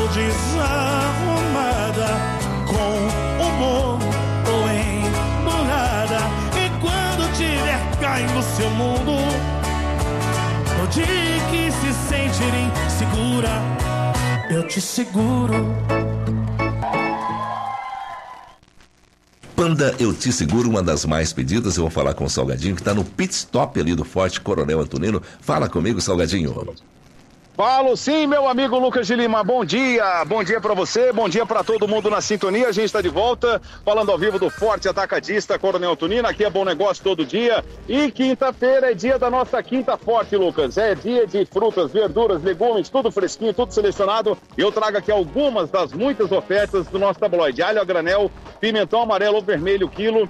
desarrumada, com humor ou emburrada. E quando tiver caindo no seu mundo, no dia que se sentir insegura, eu te seguro. Panda, eu te seguro, uma das mais pedidas. Eu vou falar com o Salgadinho, que está no pit stop ali do Forte Coronel Antonino. Fala comigo, Salgadinho. Falo sim, meu amigo Lucas de Lima, bom dia pra você, bom dia pra todo mundo na sintonia. A gente está de volta, falando ao vivo do Forte Atacadista Coronel Antonino. Aqui é bom negócio todo dia, e quinta-feira é dia da nossa Quinta Forte, Lucas. É dia de frutas, verduras, legumes, tudo fresquinho, tudo selecionado. Eu trago aqui algumas das muitas ofertas do nosso tabloide. Alho a granel, pimentão amarelo ou vermelho, quilo,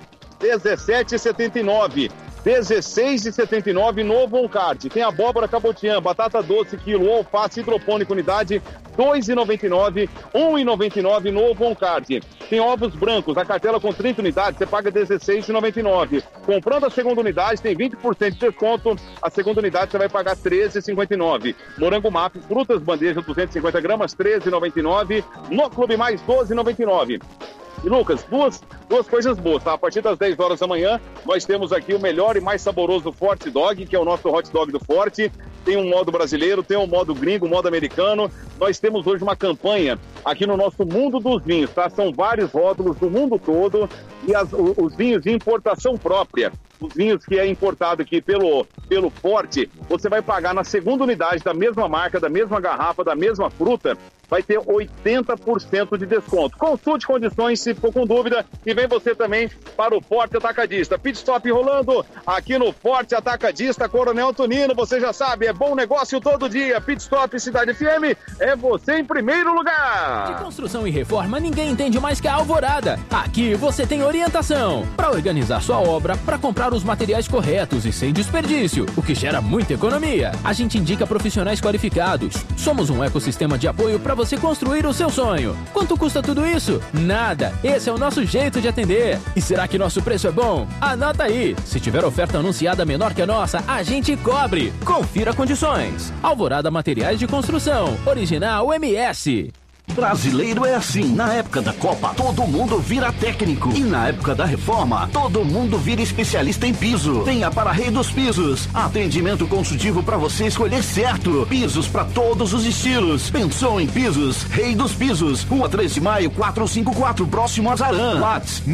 R$17,79. R$16,79, novo on-card. Tem abóbora cabotiã, batata doce, quilo, alface hidropônico, unidade, R$2,99, R$1,99, novo on-card. Tem ovos brancos, a cartela com 30 unidades, você paga R$16,99. Comprando a segunda unidade, tem 20% de desconto, a segunda unidade você vai pagar R$13,59. Morango map, frutas bandeja, 250 gramas, R$13,99. No Clube Mais, R$12,99. E Lucas, duas coisas boas, tá? A partir das 10 horas da manhã, nós temos aqui o melhor e mais saboroso Forte Dog, que é o nosso hot dog do Forte. Tem um modo brasileiro, tem um modo gringo, um modo americano. Nós temos hoje uma campanha aqui no nosso Mundo dos Vinhos, tá? São vários rótulos do mundo todo, e os vinhos de importação própria. Os vinhos que é importado aqui pelo Forte, você vai pagar na segunda unidade da mesma marca, da mesma garrafa, da mesma fruta, vai ter 80% de desconto. Consulte condições se for com dúvida, e vem você também para o Forte Atacadista. Pit Stop rolando aqui no Forte Atacadista Coronel Antonino, você já sabe, é bom negócio todo dia. Pit Stop Cidade FM, é você em primeiro lugar. De construção e reforma, ninguém entende mais que a Alvorada. Aqui você tem orientação para organizar sua obra, para comprar os materiais corretos e sem desperdício, o que gera muita economia. A gente indica profissionais qualificados. Somos um ecossistema de apoio para você construir o seu sonho. Quanto custa tudo isso? Nada. Esse é o nosso jeito de atender. E será que nosso preço é bom? Anota aí. Se tiver oferta anunciada menor que a nossa, a gente cobre. Confira condições. Alvorada Materiais de Construção. Original MS. Brasileiro é assim, na época da Copa todo mundo vira técnico, e na época da reforma todo mundo vira especialista em piso. Venha para Rei dos Pisos, atendimento consultivo para você escolher certo, pisos para todos os estilos. Pensou em pisos? Rei dos Pisos, Rua 3 de Maio 454, próximo a Zarã. WhatsApp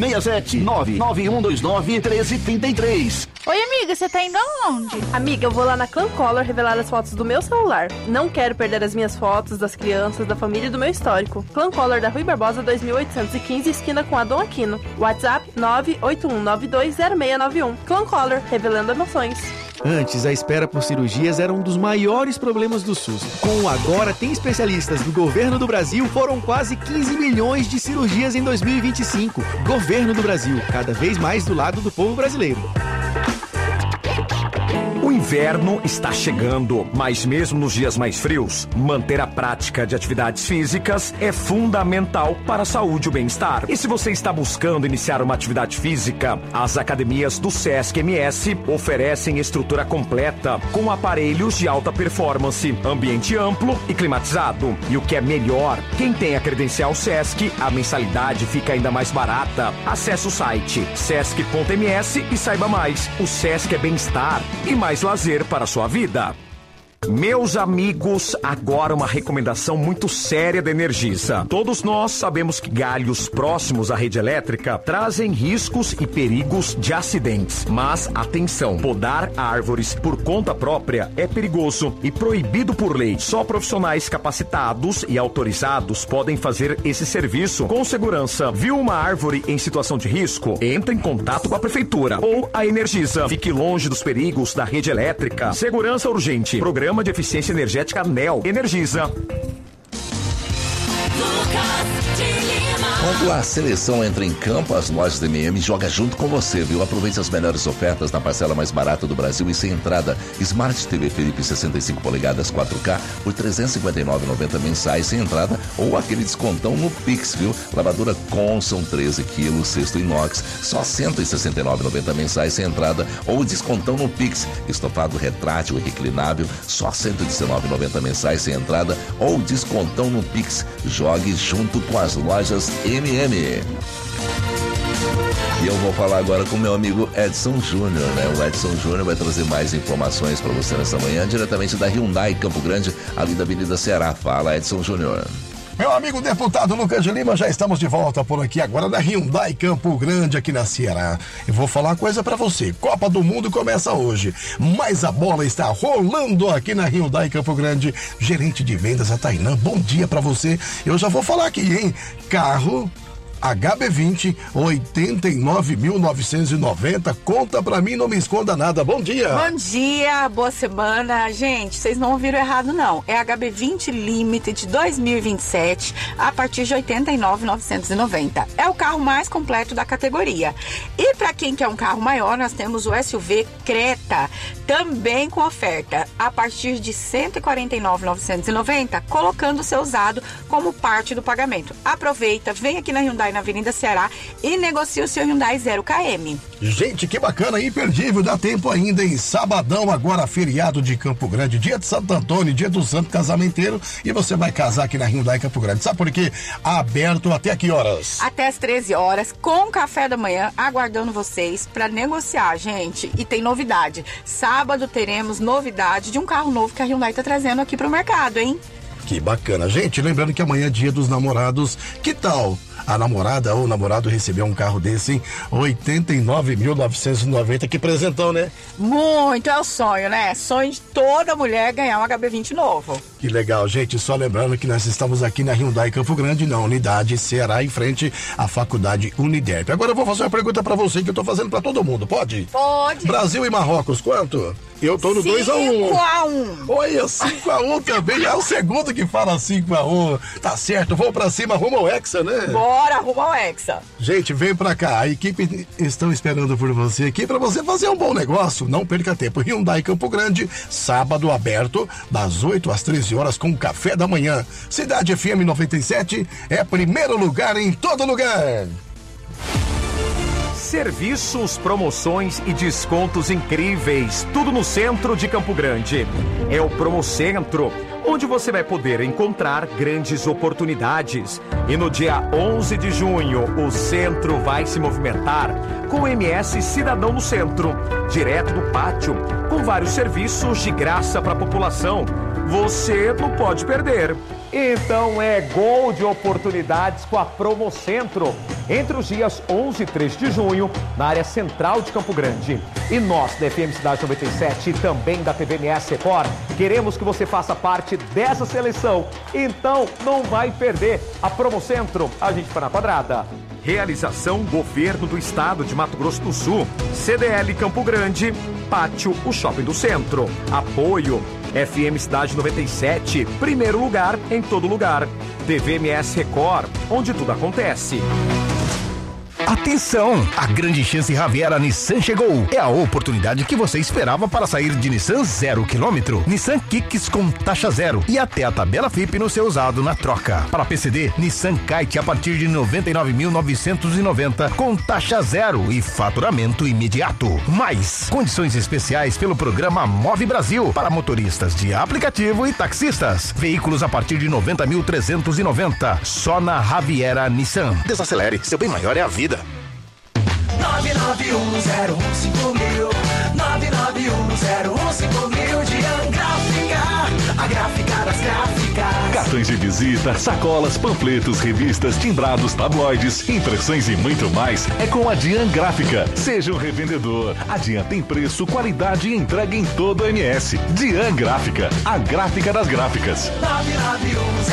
67991291333. Oi, amiga, você tá indo aonde? Amiga, eu vou lá na Clan Color revelar as fotos do meu celular. Não quero perder as minhas fotos, das crianças, da família e do meu histórico. Clan Color da Rui Barbosa 2815, esquina com Adão Aquino. WhatsApp 981920691. Clan Color, revelando emoções. Antes, a espera por cirurgias era um dos maiores problemas do SUS. Com o Agora Tem Especialistas do Governo do Brasil, foram quase 15 milhões de cirurgias em 2025. Governo do Brasil, cada vez mais do lado do povo brasileiro. O inverno está chegando, mas mesmo nos dias mais frios, manter a prática de atividades físicas é fundamental para a saúde e o bem-estar. E se você está buscando iniciar uma atividade física, as academias do Sesc MS oferecem estrutura completa, com aparelhos de alta performance, ambiente amplo e climatizado. E o que é melhor, quem tem a credencial Sesc, a mensalidade fica ainda mais barata. Acesse o site sesc.ms e saiba mais. O Sesc é bem-estar e mais lazer para a sua vida. Meus amigos, agora uma recomendação muito séria da Energisa. Todos nós sabemos que galhos próximos à rede elétrica trazem riscos e perigos de acidentes. Mas atenção, podar árvores por conta própria é perigoso e proibido por lei. Só profissionais capacitados e autorizados podem fazer esse serviço com segurança. Viu uma árvore em situação de risco? Entre em contato com a prefeitura ou a Energisa. Fique longe dos perigos da rede elétrica. Segurança urgente. Programa de Eficiência Energética NEL. Energisa. Lucas de Lima. Quando a seleção entra em campo, as lojas da MM joga junto com você, viu? Aproveite as melhores ofertas na parcela mais barata do Brasil e sem entrada. Smart TV Felipe 65 polegadas 4K por R$ 359,90 mensais sem entrada ou aquele descontão no Pix, viu? Lavadora Conson 13 quilos, cesto inox, só R$ 169,90 mensais sem entrada ou descontão no Pix. Estofado retrátil e reclinável, só R$ 119,90 mensais sem entrada ou descontão no Pix. Jogue junto com as lojas MM. E eu vou falar agora com o meu amigo Edson Júnior, né? O Edson Júnior vai trazer mais informações para você nessa manhã, diretamente da Hyundai Campo Grande, ali da Avenida Ceará. Fala, Edson Júnior. Meu amigo deputado Lucas de Lima, já estamos de volta por aqui agora da Hyundai Campo Grande, aqui na Ceará. Eu vou falar uma coisa pra você, Copa do Mundo começa hoje, mas a bola está rolando aqui na Hyundai Campo Grande. Gerente de vendas, a Tainã, bom dia pra você. Eu já vou falar aqui, hein? Carro HB20, 89.990. Conta pra mim, não me esconda nada. Bom dia. Bom dia, boa semana. Gente, vocês não ouviram errado, não. É HB20 Limited 2027, a partir de 89.990. É o carro mais completo da categoria. E pra quem quer um carro maior, nós temos o SUV Creta, também com oferta, a partir de 149.990, colocando o seu usado como parte do pagamento. Aproveita, vem aqui na Hyundai, na Avenida Ceará, e negocia o seu Hyundai 0km. Gente, que bacana, imperdível, dá tempo ainda, em sabadão, agora feriado de Campo Grande, dia de Santo Antônio, dia do Santo Casamenteiro, e você vai casar aqui na Hyundai Campo Grande. Sabe por quê? Aberto até que horas? Até as 13 horas, com café da manhã, aguardando vocês para negociar, gente. E tem novidade, sábado teremos novidade de um carro novo que a Hyundai tá trazendo aqui pro mercado, hein? Que bacana, gente, lembrando que amanhã é dia dos namorados, que tal a namorada ou o namorado receber um carro desse, hein? 89.990, que presentão, né? Muito, é o sonho, né? Sonho de toda mulher ganhar um HB20 novo. Que legal, gente, só lembrando que nós estamos aqui na Hyundai Campo Grande, na unidade Ceará, em frente à faculdade Uniderp. Agora eu vou fazer uma pergunta pra você que eu tô fazendo pra todo mundo, pode? Pode. Brasil e Marrocos, quanto? Eu tô no 2-1. 5-1. Olha, 5-1 também. É o segundo que fala 5-1. Tá certo, vou pra cima, rumo ao Hexa, né? Bora, rumo ao Hexa. Gente, vem pra cá. A equipe estão esperando por você aqui pra você fazer um bom negócio. Não perca tempo. Hyundai Campo Grande, sábado aberto, das 8 às 13 horas com café da manhã. Cidade FM 97 é primeiro lugar em todo lugar. Serviços, promoções e descontos incríveis, tudo no centro de Campo Grande. É o Promocentro, onde você vai poder encontrar grandes oportunidades. E no dia 11 de junho, o centro vai se movimentar com o MS Cidadão no Centro, direto do pátio, com vários serviços de graça para a população. Você não pode perder. Então é gol de oportunidades com a Promocentro, entre os dias 11 e 3 de junho, na área central de Campo Grande. E nós, da FM Cidade 97 e também da TVMS Record, queremos que você faça parte dessa seleção. Então não vai perder. A Promocentro, a gente está na quadrada. Realização Governo do Estado de Mato Grosso do Sul, CDL Campo Grande, Pátio, o Shopping do Centro. Apoio FM Cidade 97, primeiro lugar em todo lugar. TVMS Record, onde tudo acontece. Atenção! A grande chance Riviera Nissan chegou. É a oportunidade que você esperava para sair de Nissan 0km. Nissan Kicks com taxa zero e até a tabela FIP no seu usado na troca. Para PCD, Nissan Kite a partir de 99.990 com taxa zero e faturamento imediato. Mais condições especiais pelo programa Move Brasil para motoristas de aplicativo e taxistas. Veículos a partir de 90.390 só na Riviera Nissan. Desacelere, seu bem maior é a vida. 991015000 991015000 de Angráfica, a gráfica das gráficas. Cartões de visita, sacolas, panfletos, revistas, timbrados, tabloides, impressões e muito mais é com a Dian Gráfica. Seja um revendedor. A Dian tem preço, qualidade e entrega em todo o MS. Dian Gráfica, a gráfica das gráficas.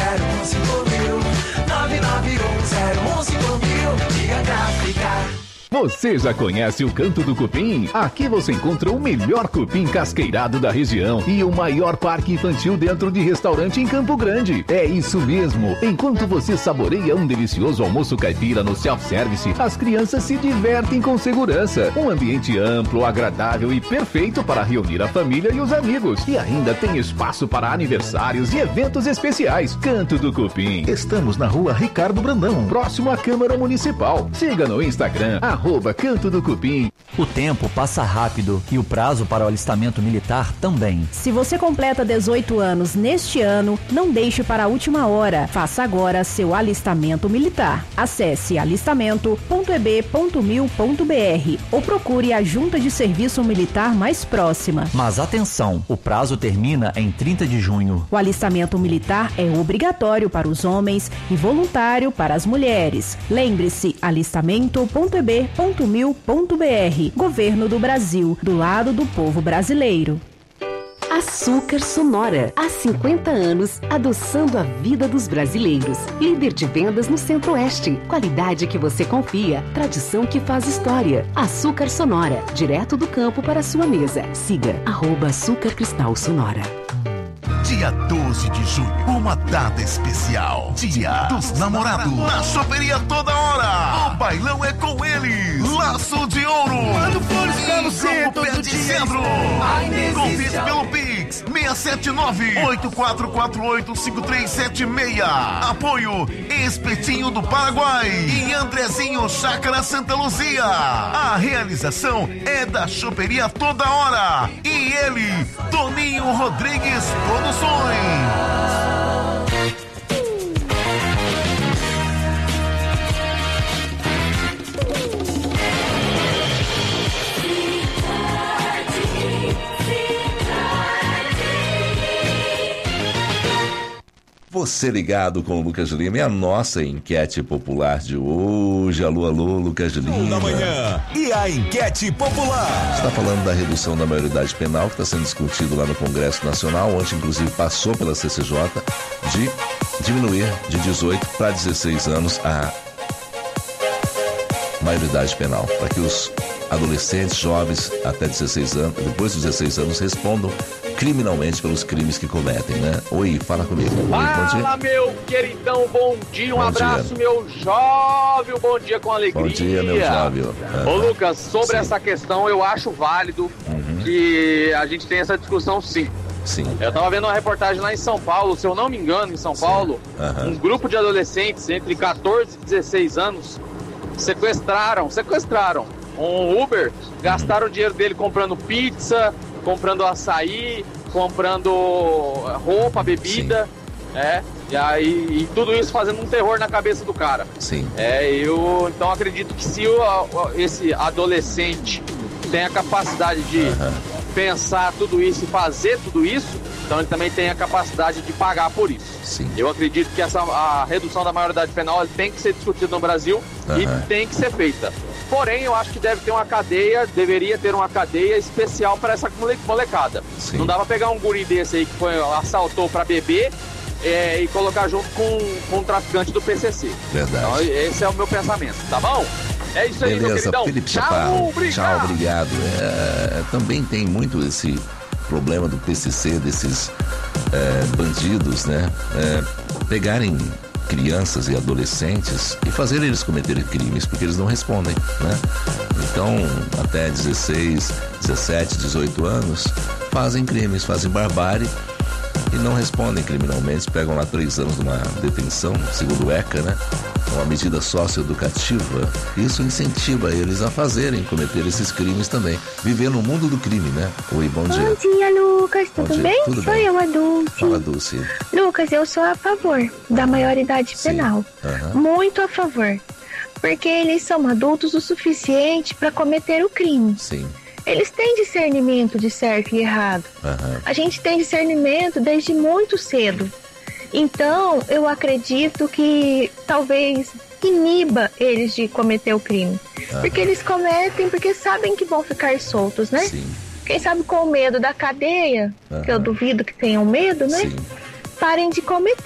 991015000 991015000 Dian Gráfica. Você já conhece o Canto do Cupim? Aqui você encontra o melhor cupim casqueirado da região e o maior parque infantil dentro de restaurante em Campo Grande. É isso mesmo. Enquanto você saboreia um delicioso almoço caipira no self-service, as crianças se divertem com segurança. Um ambiente amplo, agradável e perfeito para reunir a família e os amigos. E ainda tem espaço para aniversários e eventos especiais. Canto do Cupim. Estamos na rua Ricardo Brandão, próximo à Câmara Municipal. Siga no Instagram, @Canto do Cupim. O tempo passa rápido e o prazo para o alistamento militar também. Se você completa 18 anos neste ano, não deixe para a última hora. Faça agora seu alistamento militar. Acesse alistamento.eb.mil.br ou procure a Junta de Serviço Militar mais próxima. Mas atenção, o prazo termina em 30 de junho. O alistamento militar é obrigatório para os homens e voluntário para as mulheres. Lembre-se, alistamento.eb.mil.br. Governo do Brasil, do lado do povo brasileiro. Açúcar Sonora, há 50 anos, adoçando a vida dos brasileiros. Líder de vendas no Centro-Oeste. Qualidade que você confia, tradição que faz história. Açúcar Sonora, direto do campo para a sua mesa. Siga @Açúcar Cristal Sonora. Dia 12 de junho, uma data especial. Dia dos Namorados. Na Choperia Toda Hora. O bailão é com eles. Laço de Ouro. Mando flores pra você todo todo de dia. Cedro. Convite pelo Pix 679-8448-5376. Apoio Espetinho do Paraguai e Andrezinho Chácara Santa Luzia. A realização é da Choperia Toda Hora. E ele, Toninho Rodrigues Produções. Você ligado com o Lucas Lima e a nossa enquete popular de hoje. Alô, Lucas Lima. Da manhã. E a enquete popular? Está falando da redução da maioridade penal que está sendo discutido lá no Congresso Nacional. Ontem, inclusive, passou pela CCJ de diminuir de 18 para 16 anos a maioridade penal, para que os adolescentes, jovens até 16 anos, depois dos 16 anos, respondam criminalmente pelos crimes que cometem, né? Oi, fala comigo. Fala, meu queridão, bom dia, abraço, meu jovem, bom dia com alegria. Bom dia, meu jovem. Ô, Lucas, sobre essa questão, eu acho válido que a gente tenha essa discussão, sim. Sim. Eu tava vendo uma reportagem lá em São Paulo, se eu não me engano, em São Paulo, um grupo de adolescentes entre 14 e 16 anos sequestraram um Uber, gastaram o dinheiro dele comprando pizza, comprando açaí, comprando roupa, bebida, e tudo isso fazendo um terror na cabeça do cara. Sim. Eu então acredito que se esse adolescente tem a capacidade de pensar tudo isso e fazer tudo isso, então ele também tem a capacidade de pagar por isso. Sim. Eu acredito que a redução da maioridade penal tem que ser discutida no Brasil e tem que ser feita. Porém, eu acho que deveria ter uma cadeia especial para essa molecada. Sim. Não dá pra pegar um guri desse aí que assaltou pra beber e colocar junto com um traficante do PCC. Verdade. Então, esse é o meu pensamento, tá bom? É isso aí, beleza, meu queridão. Felipe Tchau, Chaparro. obrigado. Tchau, obrigado. Também tem muito esse problema do PCC, desses bandidos, né? Pegarem crianças e adolescentes e fazer eles cometerem crimes, porque eles não respondem, né? Então, até 16, 17, 18 anos, fazem crimes, fazem barbárie e não respondem criminalmente, pegam lá 3 anos numa detenção, segundo o ECA, né? Uma medida socioeducativa. Isso incentiva eles a cometer esses crimes também. Viver no mundo do crime, né? Oi, bom dia. Bom dia, Lucas. Tudo bem? Tudo Sou bem. eu, a Dulce. Fala, Dulce. Lucas, eu sou a favor da maioridade penal. Muito a favor. Porque eles são adultos o suficiente para cometer o crime. Sim. Eles têm discernimento de certo e errado. A gente tem discernimento desde muito cedo. Então, eu acredito que talvez iniba eles de cometer o crime. Porque eles cometem porque sabem que vão ficar soltos, né? Sim. Quem sabe com medo da cadeia, que eu duvido que tenham medo, né? Sim. Parem de cometer.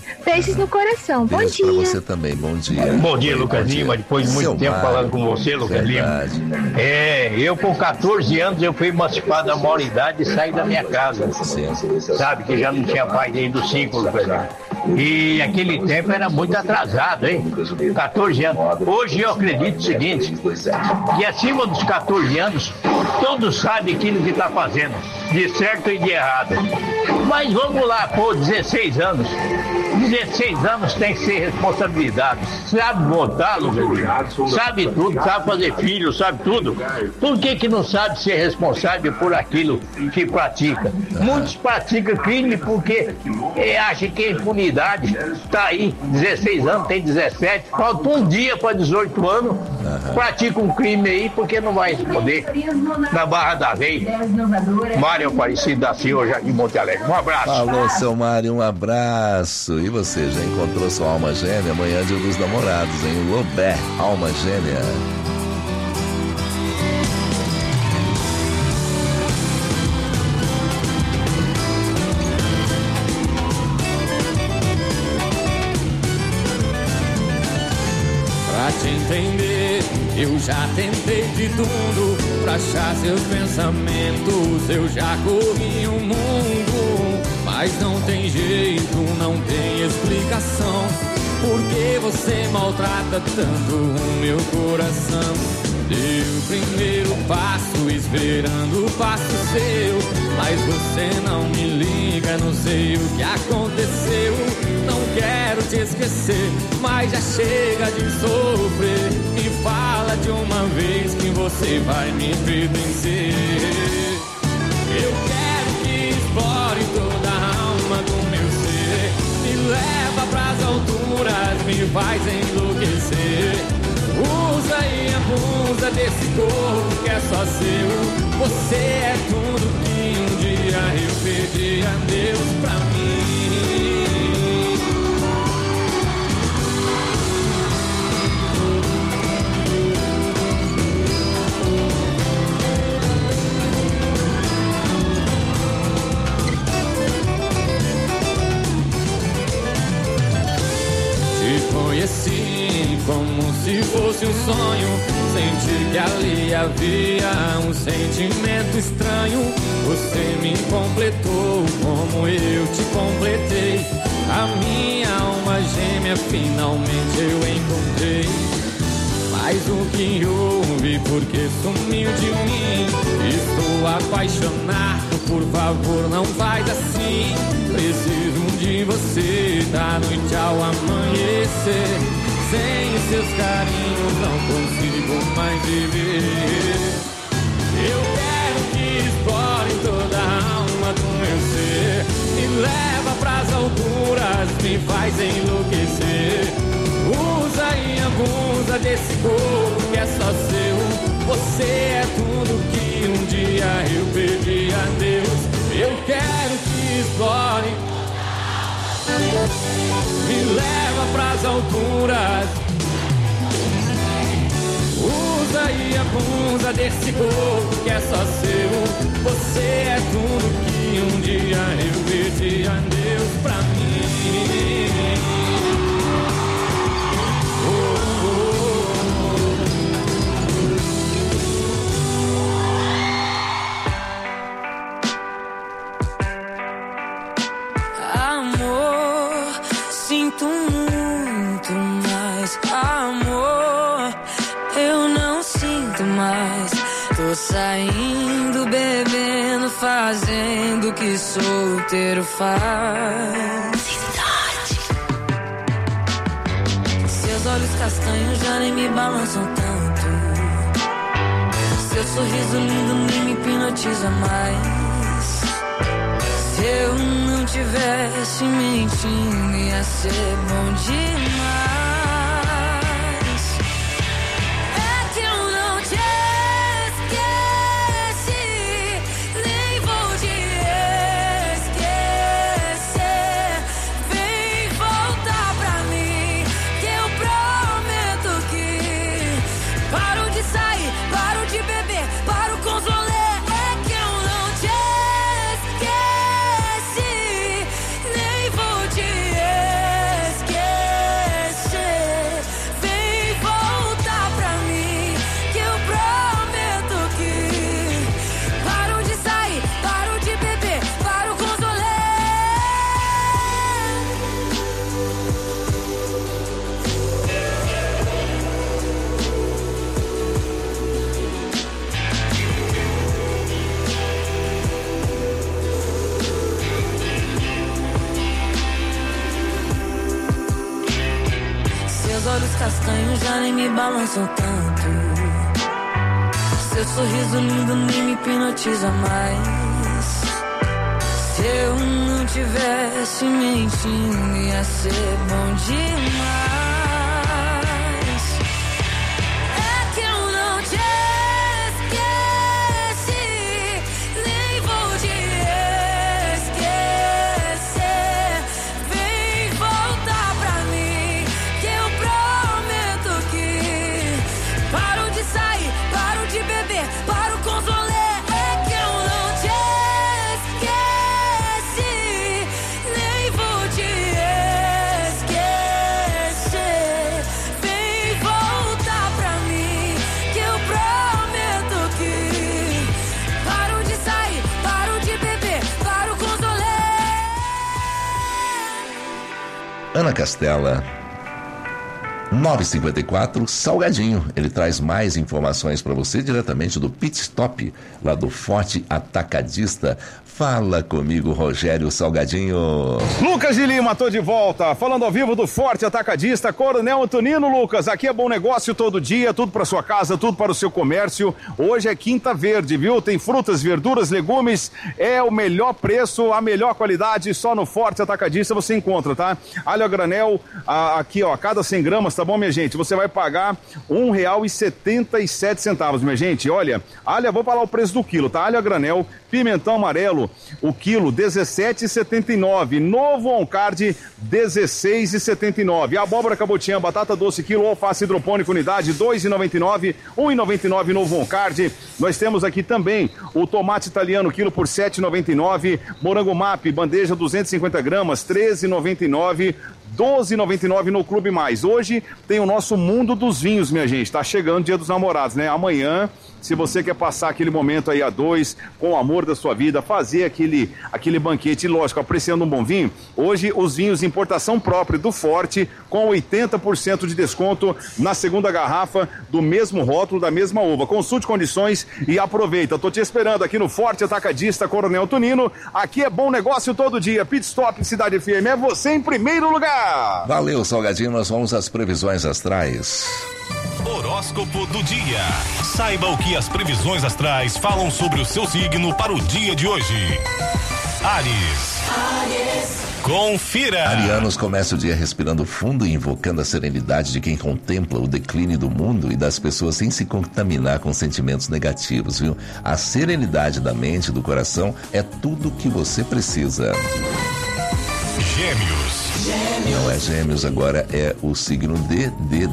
Beijos no coração. Bom Beijo dia. pra você também, bom dia. Bom dia, Lucas Lima. Depois de muito Seu tempo Mário. falando com você, Lucas Verdade. Lima. Eu com 14 anos eu fui emancipado da maioridade e saí da minha casa. Sabe, que já não tinha pai desde os 5, Lucas Lima. E aquele tempo era muito atrasado, hein? 14 anos. Hoje eu acredito o seguinte, que acima dos 14 anos, todos sabem aquilo que está fazendo, de certo e de errado. Mas vamos lá, pô, 16 anos. 16 anos tem que ser responsabilidade. Sabe votar, Lucas? Sabe tudo, sabe fazer filho, sabe tudo. Por que não sabe ser responsável por aquilo que pratica? Muitos praticam crime porque acham que a impunidade está aí. 16 anos, tem 17, falta um dia para 18 anos, pratica um crime aí porque não vai responder. Na Barra da Rei, Mário Aparecido da Silva, Jardim Monte Alegre. Um abraço. Falou, seu Mário, um abraço. E você, já encontrou sua alma gêmea? Amanhã é dia dos namorados, em Lobé, alma gêmea. Pra te entender, eu já tentei de tudo. Pra achar seus pensamentos, eu já corri o mundo. Mas não tem jeito, não tem explicação. Por que você maltrata tanto o meu coração? Deu o primeiro passo, esperando o passo seu. Mas você não me liga, não sei o que aconteceu. Não quero te esquecer, mas já chega de sofrer. Me fala de uma vez que você vai me pertencer. Eu quero que explore toda a alma do meu ser. Me leva pras alturas, me faz enlouquecer. Usa e abusa desse corpo que é só seu. Você é tudo que um dia eu pedi a Deus pra mim. Te conheci como se fosse um sonho. Senti que ali havia um sentimento estranho. Você me completou como eu te completei. A minha alma gêmea finalmente eu encontrei. Mas o que houve, porque sumiu de mim? Estou apaixonado, por favor não faz assim. Preciso de você da noite ao amanhecer. Sem seus carinhos não consigo mais viver. Eu quero que explore toda a alma do meu ser. Me leva pras alturas, me faz enlouquecer. Usa e abusa desse corpo que é só seu. Você é tudo que um dia eu pedi a Deus. Eu quero que explore. Me leva pras alturas. Usa e abusa desse corpo que é só seu. Você é tudo que um dia eu pedi a Deus pra mim. Amor, sinto muito mais. Amor, eu não sinto mais. Tô saindo, bebendo, fazendo o que solteiro faz. Seus olhos castanhos já nem me balançam tanto. Seu sorriso lindo nem me hipnotiza mais. Se eu não tivesse mentindo, ia ser bom demais. É que eu não te esqueci, nem vou te esquecer. Vem voltar pra mim, que eu prometo que paro de sair, paro de beber, paro com os rolês. Seus olhos castanhos já nem me balançam tanto. Seu sorriso lindo nem me hipnotiza mais. Se eu não tivesse mentindo, ia ser bom demais. É que eu não te esqueci, nem vou te esquecer. Vem voltar pra mim, que eu prometo que paro de sair, paro de beber, paro com os rolê. É que eu não te esqueci, nem vou te esquecer. Vem voltar pra mim, que eu prometo que paro de sair, paro de beber, paro com os rolê. Ana Castela, 9h54, Salgadinho. Ele traz mais informações para você diretamente do Pit Stop, lá do Forte Atacadista. Fala comigo, Rogério Salgadinho. Lucas de Lima, tô de volta, falando ao vivo do Forte Atacadista, Coronel Antonino. Lucas, aqui é bom negócio todo dia, tudo para sua casa, tudo para o seu comércio. Hoje é quinta verde, viu? Tem frutas, verduras, legumes, é o melhor preço, a melhor qualidade, só no Forte Atacadista você encontra, tá? Alho a granel, aqui ó, cada 100 gramas, tá bom, minha gente? Você vai pagar R$1,77, minha gente. Olha, alho, vou falar o preço do quilo, tá? Alho a granel, pimentão amarelo, o quilo R$17,79. Novo on-card R$16,79. Abóbora cabotiã, batata doce, quilo, alface hidropônico, unidade R$2,99. R$1,99 novo on-card. Nós temos aqui também o tomate italiano, quilo por R$7,99. Morango map, bandeja 250 gramas, R$13,99. R$12,99 no Clube Mais. Hoje tem o nosso Mundo dos Vinhos, minha gente. Tá chegando o Dia dos Namorados, né? Amanhã, se você quer passar aquele momento aí a dois, com o amor da sua vida, fazer aquele banquete, lógico, apreciando um bom vinho, hoje os vinhos de importação própria do Forte, com 80% de desconto na segunda garrafa, do mesmo rótulo, da mesma uva. Consulte condições e aproveita. Tô te esperando aqui no Forte Atacadista, Coronel Antonino. Aqui é bom negócio todo dia. Pit Stop Cidade FM, é você em primeiro lugar. Valeu, Salgadinho. Nós vamos às previsões astrais. Horóscopo do dia. Saiba o que as previsões astrais falam sobre o seu signo para o dia de hoje. Áries. Confira. Arianos começam o dia respirando fundo e invocando a serenidade de quem contempla o declínio do mundo e das pessoas sem se contaminar com sentimentos negativos, viu? A serenidade da mente e do coração é tudo que você precisa. Gêmeos. Não é Gêmeos, agora é o signo de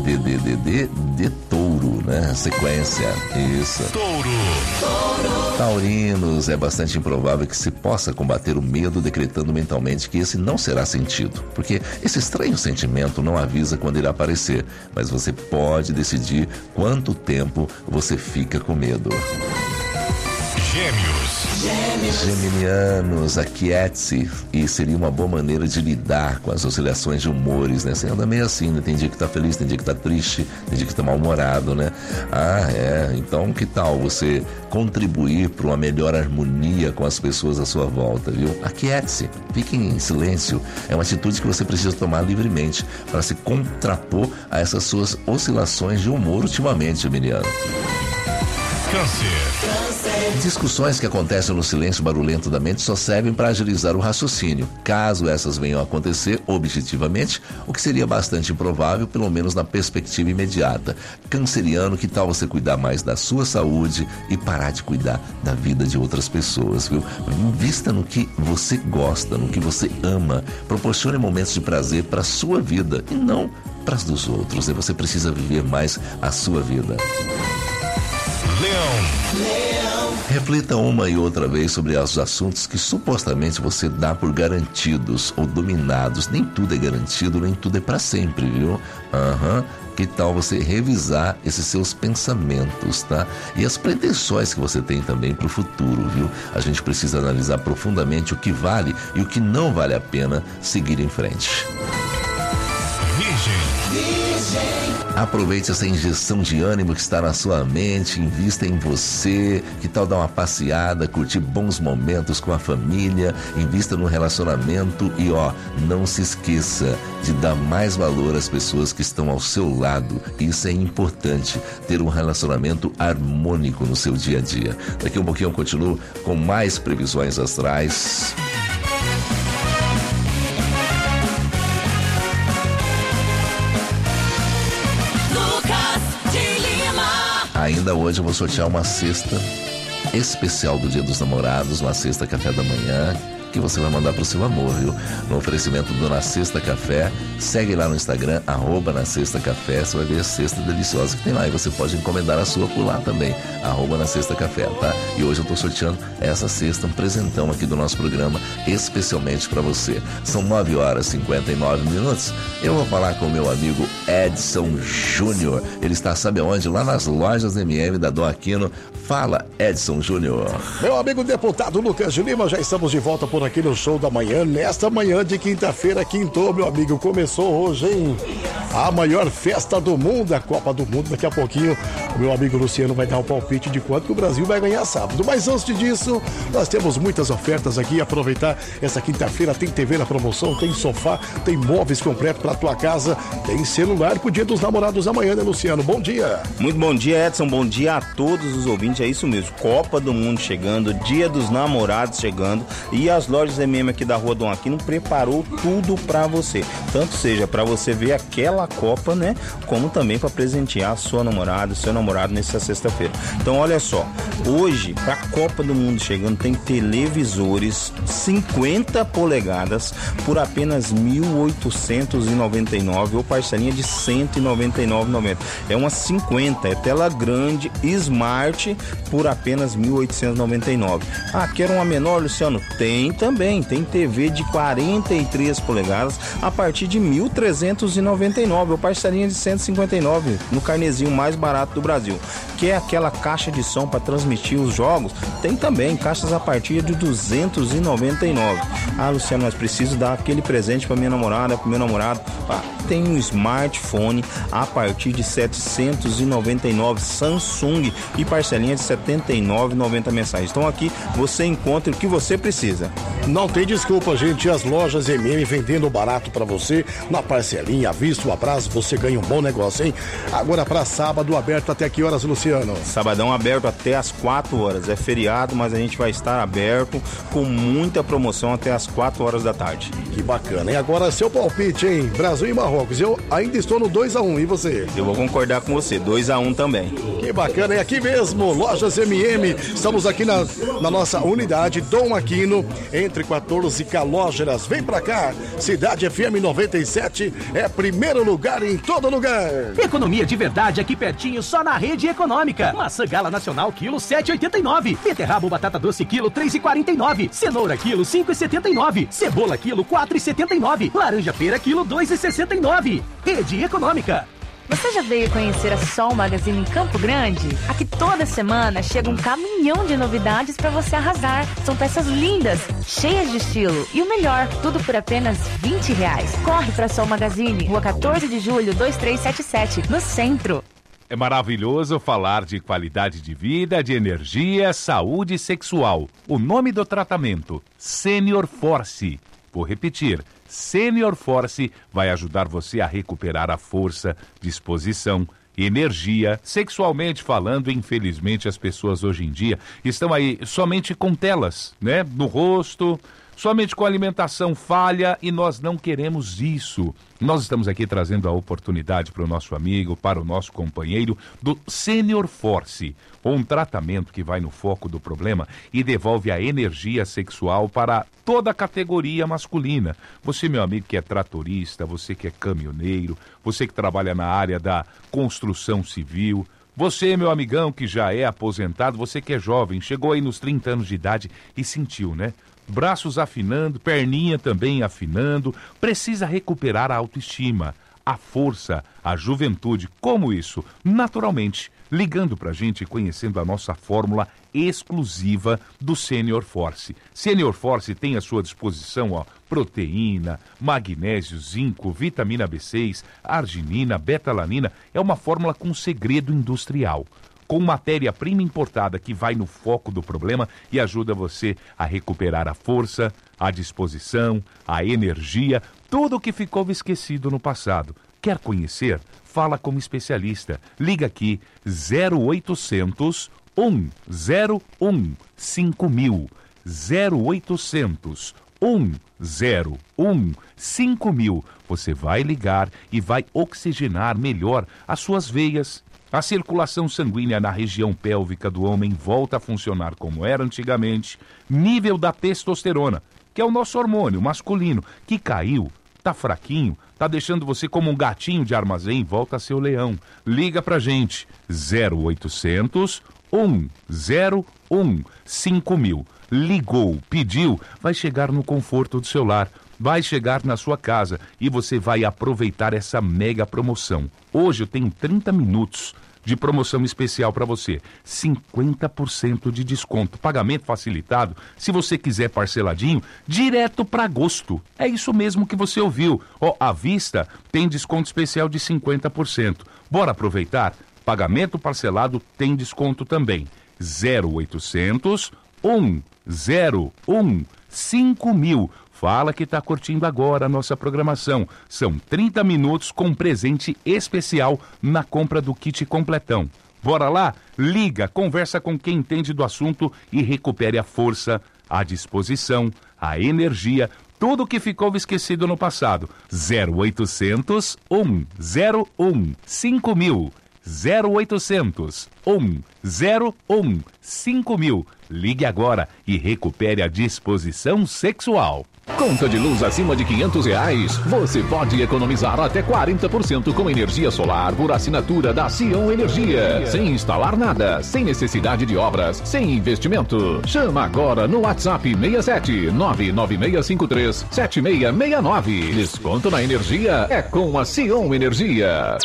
Touro, né? Sequência, isso. Touro. Taurinos, é bastante improvável que se possa combater o medo decretando mentalmente que esse não será sentido, porque esse estranho sentimento não avisa quando irá aparecer, mas você pode decidir quanto tempo você fica com medo. Gêmeos. Geminianos, aquiete-se, e seria uma boa maneira de lidar com as oscilações de humores, né? Você anda meio assim, né? Tem dia que tá feliz, tem dia que tá triste, tem dia que tá mal-humorado, né? Então que tal você contribuir para uma melhor harmonia com as pessoas à sua volta, viu? Aquiete-se, fique em silêncio, é uma atitude que você precisa tomar livremente para se contrapor a essas suas oscilações de humor ultimamente, Geminiano. Câncer. Discussões que acontecem no silêncio barulhento da mente só servem para agilizar o raciocínio. Caso essas venham a acontecer objetivamente, o que seria bastante improvável, pelo menos na perspectiva imediata. Canceriano, que tal você cuidar mais da sua saúde e parar de cuidar da vida de outras pessoas, viu? Invista no que você gosta, no que você ama. Proporcione momentos de prazer para a sua vida e não para as dos outros. E você precisa viver mais a sua vida. Leão. Reflita uma e outra vez sobre os assuntos que supostamente você dá por garantidos ou dominados. Nem tudo é garantido, nem tudo é para sempre, viu? Que tal você revisar esses seus pensamentos, tá? E as pretensões que você tem também para o futuro, viu? A gente precisa analisar profundamente o que vale e o que não vale a pena seguir em frente. Virgem. Aproveite essa injeção de ânimo que está na sua mente, invista em você. Que tal dar uma passeada, curtir bons momentos com a família, invista no relacionamento e não se esqueça de dar mais valor às pessoas que estão ao seu lado. Isso é importante, ter um relacionamento harmônico no seu dia a dia. Daqui um pouquinho eu continuo com mais previsões astrais. Ainda hoje eu vou sortear uma cesta especial do Dia dos Namorados, uma cesta café da manhã, que você vai mandar pro seu amor, viu? No oferecimento do Na Sexta Café. Segue lá no Instagram, @NaSextaCafé. Você vai ver a cesta deliciosa que tem lá. E você pode encomendar a sua por lá também, @NaSextaCafé, tá? E hoje eu tô sorteando essa cesta, um presentão aqui do nosso programa, especialmente para você. São 9h59. Eu vou falar com o meu amigo Edson Júnior. Ele está, sabe aonde? Lá nas lojas MM da Dom Aquino. Fala, Edson Júnior. Meu amigo deputado Lucas de Lima, já estamos de volta por aqui no Show da Manhã. Nesta manhã de quinta-feira, quintou, meu amigo. Começou hoje, hein? A maior festa do mundo, a Copa do Mundo. Daqui a pouquinho, o meu amigo Luciano vai dar um palpite de quanto que o Brasil vai ganhar sábado. Mas antes disso, nós temos muitas ofertas aqui. Aproveitar essa quinta-feira, tem TV na promoção, tem sofá, tem móveis completos para tua casa, tem celular pro Dia dos Namorados amanhã, né, Luciano? Bom dia. Muito bom dia, Edson. Bom dia a todos os ouvintes. É isso mesmo, Copa do Mundo chegando, Dia dos Namorados chegando, e as lojas MM aqui da Rua Dom Aquino preparou tudo pra você, tanto seja pra você ver aquela Copa, né, como também pra presentear a sua namorada, seu namorado nessa sexta-feira. Então olha só, hoje pra Copa do Mundo chegando tem televisores 50 polegadas por apenas R$ 1.899 ou parcelinha de R$ 199,90. É uma 50, é tela grande, Smart, por apenas R$ 1.899. Ah, quer uma menor, Luciano? Tem também, tem TV de 43 polegadas a partir de R$ 1.399 ou parcelinha de R$ 159 no carnezinho mais barato do Brasil. Quer aquela caixa de som para transmitir os jogos? Tem também, caixas a partir de R$ 299. Ah, Luciano, mas preciso dar aquele presente para minha namorada, para meu namorado. Ah, tem um smartphone a partir de R$ 799 Samsung e parcelinha de R$ 79,90 mensais. Então aqui você encontra o que você precisa. Não tem desculpa, gente. As lojas MM vendendo barato pra você, na parcelinha, à vista, a prazo, você ganha um bom negócio, hein? Agora pra sábado, aberto até que horas, Luciano? Sabadão aberto até às 4 horas. É feriado, mas a gente vai estar aberto com muita promoção até às 4 horas da tarde. Que bacana. E agora seu palpite, hein? Brasil e Marrocos. Eu ainda estou no 2-1. E você? Eu vou concordar com você. 2-1 também. Que bacana. É aqui mesmo, Lojas MM. Estamos aqui na nossa unidade Dom Aquino, entre 14 e Calógeras. Vem pra cá. Cidade FM 97 é primeiro lugar em todo lugar. Economia de verdade aqui pertinho, só na Rede Econômica. Maçã Gala Nacional, quilo 7,89. Beterraba ou batata doce, quilo 3,49. Cenoura, quilo 5,79. Cebola, quilo 4,79. Laranja pera, quilo 2,69. Rede Econômica. Você já veio conhecer a Sol Magazine em Campo Grande? Aqui toda semana chega um caminhão de novidades para você arrasar. São peças lindas, cheias de estilo. E o melhor, tudo por apenas R$20. Corre para a Sol Magazine, Rua 14 de Julho, 2377, no centro. É maravilhoso falar de qualidade de vida, de energia, saúde sexual. O nome do tratamento, Senior Force. Vou repetir. Senior Force vai ajudar você a recuperar a força, disposição, energia. Sexualmente falando, infelizmente as pessoas hoje em dia estão aí somente com telas, né? No rosto, somente com alimentação falha, e nós não queremos isso. Nós estamos aqui trazendo a oportunidade para o nosso amigo, para o nosso companheiro do Senior Force, um tratamento que vai no foco do problema e devolve a energia sexual para toda a categoria masculina. Você, meu amigo, que é tratorista, você que é caminhoneiro, você que trabalha na área da construção civil, você, meu amigão, que já é aposentado, você que é jovem, chegou aí nos 30 anos de idade e sentiu, né? Braços afinando, perninha também afinando, precisa recuperar a autoestima, a força, a juventude. Como isso? Naturalmente, ligando pra gente e conhecendo a nossa fórmula exclusiva do Senior Force. Senior Force tem à sua disposição, proteína, magnésio, zinco, vitamina B6, arginina, betalanina. É uma fórmula com segredo industrial, com matéria-prima importada que vai no foco do problema e ajuda você a recuperar a força, a disposição, a energia, tudo o que ficou esquecido no passado. Quer conhecer? Fala como especialista. Liga aqui 0800 101 5000. 0800 101 5000. Você vai ligar e vai oxigenar melhor as suas veias. A circulação sanguínea na região pélvica do homem volta a funcionar como era antigamente. Nível da testosterona, que é o nosso hormônio masculino, que caiu, tá fraquinho, tá deixando você como um gatinho de armazém, volta a ser o leão. Liga pra gente, 0800 101 5000. Ligou, pediu, vai chegar no conforto do seu lar, vai chegar na sua casa e você vai aproveitar essa mega promoção. Hoje eu tenho 30 minutos de promoção especial para você, 50% de desconto, pagamento facilitado, se você quiser parceladinho, direto para agosto. É isso mesmo que você ouviu. À vista tem desconto especial de 50%. Bora aproveitar? Pagamento parcelado tem desconto também. 0800 101 5000. Fala que está curtindo agora a nossa programação. São 30 minutos com presente especial na compra do kit completão. Bora lá? Liga, conversa com quem entende do assunto e recupere a força, a disposição, a energia, tudo que ficou esquecido no passado. 0800 101 5000. 0800 101 5000. Ligue agora e recupere a disposição sexual. Conta de luz acima de R$500, você pode economizar até 40% com energia solar por assinatura da Sion Energia. Sem instalar nada, sem necessidade de obras, sem investimento. Chama agora no WhatsApp 67 99653 7669. Desconto na energia é com a Sion Energia.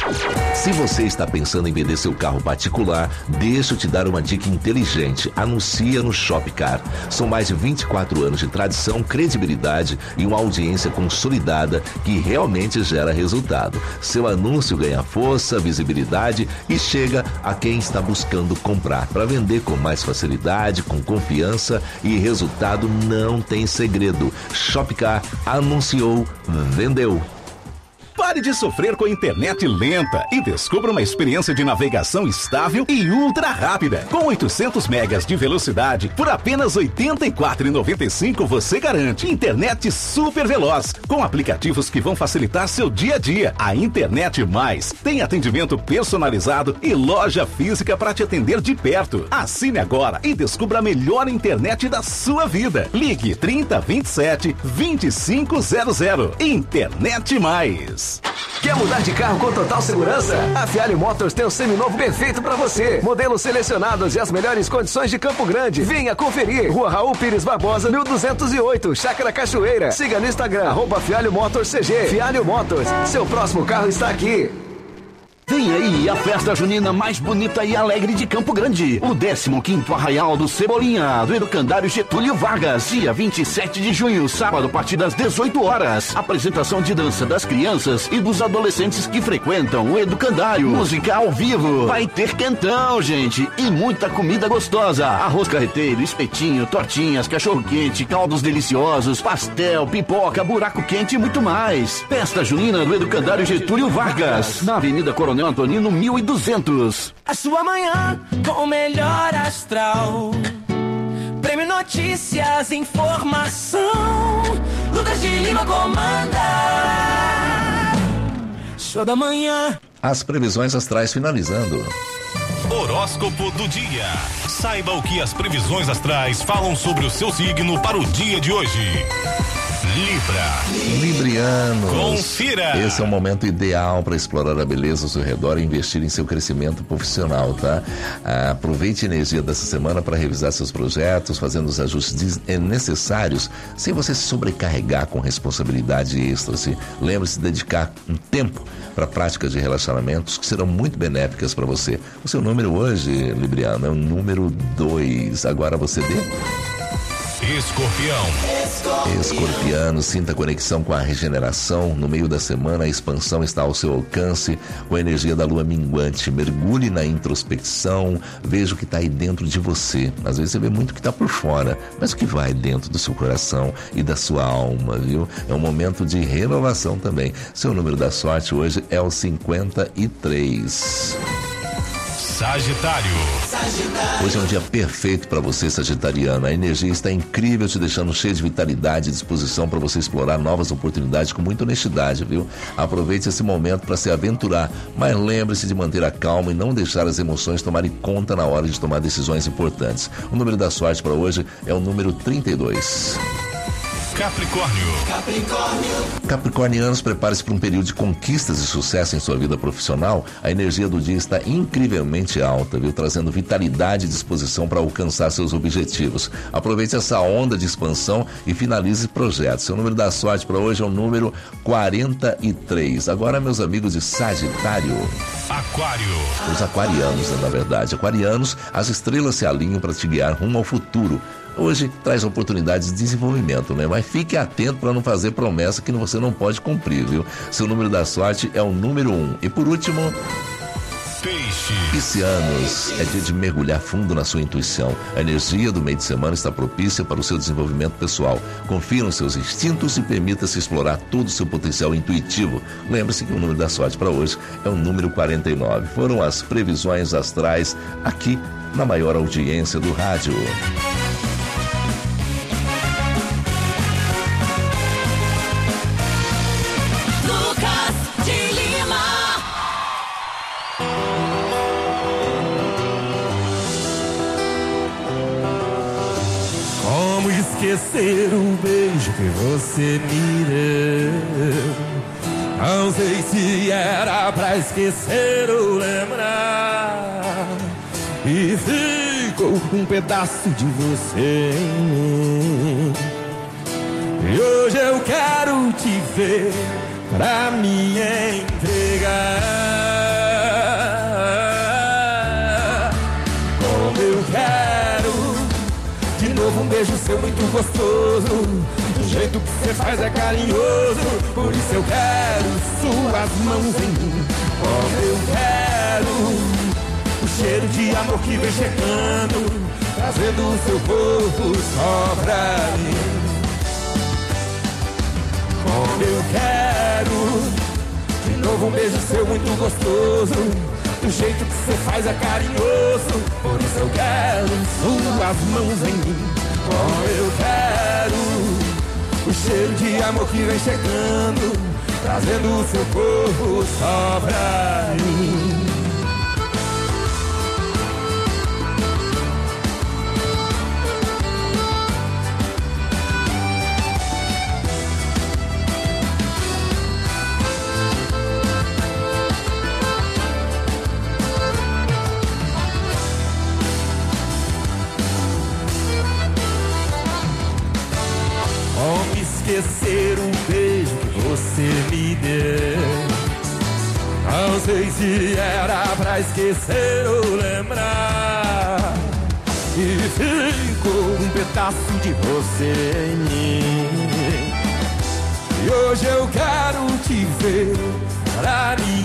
Se você está pensando em vender seu carro particular, deixa eu te dar uma dica inteligente. Anuncia no Shopcar. São mais de 24 anos de tradição, credibilidade e uma audiência consolidada que realmente gera resultado. Seu anúncio ganha força, visibilidade e chega a quem está buscando comprar. Para vender com mais facilidade, com confiança e resultado não tem segredo. Shopcar anunciou, vendeu. Pare de sofrer com a internet lenta e descubra uma experiência de navegação estável e ultra rápida. Com 800 megas de velocidade, por apenas R$ 84,95 você garante internet super veloz, com aplicativos que vão facilitar seu dia a dia. A Internet Mais tem atendimento personalizado e loja física para te atender de perto. Assine agora e descubra a melhor internet da sua vida. Ligue 3027 2500. Internet Mais. Quer mudar de carro com total segurança? A Fialho Motors tem o seminovo perfeito para você. Modelos selecionados e as melhores condições de Campo Grande. Venha conferir. Rua Raul Pires Barbosa, 1208, Chácara Cachoeira. Siga no Instagram, @Fialho Motors CG. Fialho Motors, seu próximo carro está aqui. Vem aí a festa junina mais bonita e alegre de Campo Grande. O 15º Arraial do Cebolinha, do Educandário Getúlio Vargas. Dia 27 de junho, sábado, a partir das 18 horas. Apresentação de dança das crianças e dos adolescentes que frequentam o Educandário. Música ao vivo. Vai ter quentão, gente. E muita comida gostosa. Arroz carreteiro, espetinho, tortinhas, cachorro-quente, caldos deliciosos, pastel, pipoca, buraco quente e muito mais. Festa junina do Educandário Getúlio Vargas. Na Avenida Coronel Antonino 1200. A sua manhã com o melhor astral. Prêmio Notícias, informação. Lucas de Lima comanda. Show da manhã. As previsões astrais finalizando. Horóscopo do dia. Saiba o que as previsões astrais falam sobre o seu signo para o dia de hoje. Libra. Librianos. Confira. Esse é o momento ideal para explorar a beleza ao seu redor e investir em seu crescimento profissional, tá? Aproveite a energia dessa semana para revisar seus projetos, fazendo os ajustes necessários, sem você se sobrecarregar com responsabilidade extra. Lembre-se de dedicar um tempo para práticas de relacionamentos que serão muito benéficas para você. O seu número hoje, Libriano, é o número 2. Agora você dê. Escorpiano, sinta a conexão com a regeneração. No meio da semana, a expansão está ao seu alcance com a energia da lua minguante. Mergulhe na introspecção, veja o que está aí dentro de você. Às vezes você vê muito o que está por fora, mas o que vai dentro do seu coração e da sua alma, viu? É um momento de renovação também. Seu número da sorte hoje é o 53. Sagitário. Hoje é um dia perfeito para você, sagitariano. A energia está incrível, te deixando cheio de vitalidade e disposição para você explorar novas oportunidades com muita honestidade, viu? Aproveite esse momento para se aventurar, mas lembre-se de manter a calma e não deixar as emoções tomarem conta na hora de tomar decisões importantes. O número da sorte para hoje é o número 32. Capricornianos, prepare-se para um período de conquistas e sucesso em sua vida profissional. A energia do dia está incrivelmente alta, viu? Trazendo vitalidade e disposição para alcançar seus objetivos. Aproveite essa onda de expansão e finalize projetos. Seu número da sorte para hoje é o número 43. Agora, meus amigos de Sagitário. Os aquarianos, né, na verdade. Aquarianos, as estrelas se alinham para te guiar rumo ao futuro. Hoje traz oportunidades de desenvolvimento, né? Mas fique atento para não fazer promessa que você não pode cumprir, viu? Seu número da sorte é o número 1. E por último, Piscianos, é dia de mergulhar fundo na sua intuição. A energia do meio de semana está propícia para o seu desenvolvimento pessoal. Confie nos seus instintos e permita-se explorar todo o seu potencial intuitivo. Lembre-se que o número da sorte para hoje é o número 49. Foram as previsões astrais aqui na maior audiência do rádio. Esquecer o beijo que você me deu. Não sei se era pra esquecer ou lembrar. E ficou um pedaço de você em mim. E hoje eu quero te ver pra me entregar. Como eu quero de novo um beijo seu muito gostoso. Do jeito que você faz é carinhoso. Por isso eu quero suas mãos em mim. Como eu quero o cheiro de amor que vem chegando, trazendo o seu corpo só pra mim. Como eu quero de novo um beijo seu muito gostoso. Do jeito que você faz é carinhoso. Por isso eu quero suas mãos em mim. Como eu quero o cheiro de amor que vem chegando, trazendo o seu corpo só pra mim. Esquecer o beijo que você me deu. Não sei se era pra esquecer ou lembrar. E ficou um pedaço de você em mim. E hoje eu quero te ver pra me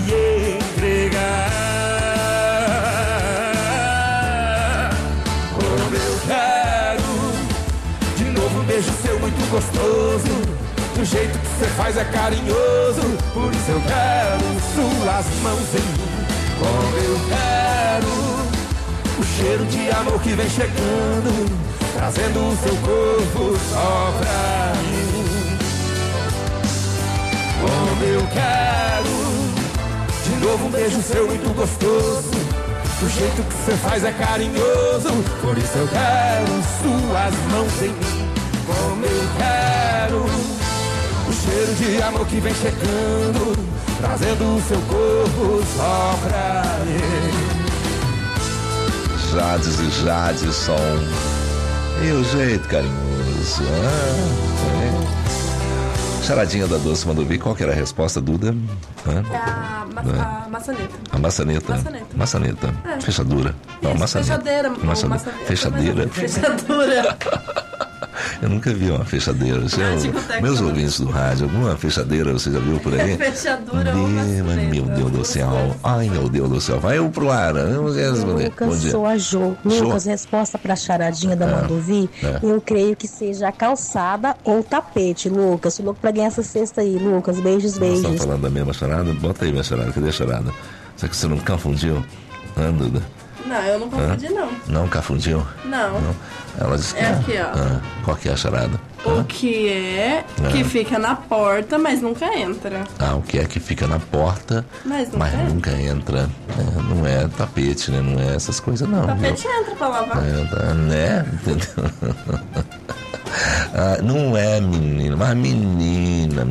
entregar. Como eu quero de novo um beijo seu muito gostoso. Do jeito que você faz é carinhoso. Por isso eu quero suas mãos em mim. Como eu quero o cheiro de amor que vem chegando, trazendo o seu corpo só pra mim. Como eu quero de novo um beijo seu muito gostoso. Do jeito que você faz é carinhoso. Por isso eu quero suas mãos em mim. Como eu quero cheiro de amor que vem chegando, trazendo o seu corpo só pra mim. Jades e Jadson. E o jeito carinhoso. Charadinha da Doce mandou vir. Qual que era a resposta, Duda? A maçaneta. A maçaneta. Maçaneta. É. Fechadura. Não, maçaneta. Fechadeira. Fechadura. Eu nunca vi uma fechadeira. Meus ouvintes do rádio, alguma fechadeira você já viu por aí? Fechadura ou Meu Deus do céu. Ai, meu Deus do céu. Vai eu pro ar. Lucas, sou a Jo. Lucas, resposta pra charadinha da Mandovi, eu creio que seja calçada ou tapete, Lucas. Tô louco pra ganhar essa cesta aí, Lucas. Beijos. Você tá falando da mesma charada? Bota aí minha charada. Cadê a charada? Será que você não confundiu? Duda? Não, eu não confundi, não. Não confundiu? Não. Ela disse que é aqui, ó. Qual que é a charada? O que é que fica na porta, mas nunca entra. O que é que fica na porta, mas nunca entra. Não é tapete, né? Não é essas coisas, não. Tapete entra pra lavar. Né? Entendeu? Não é menina, mas menina,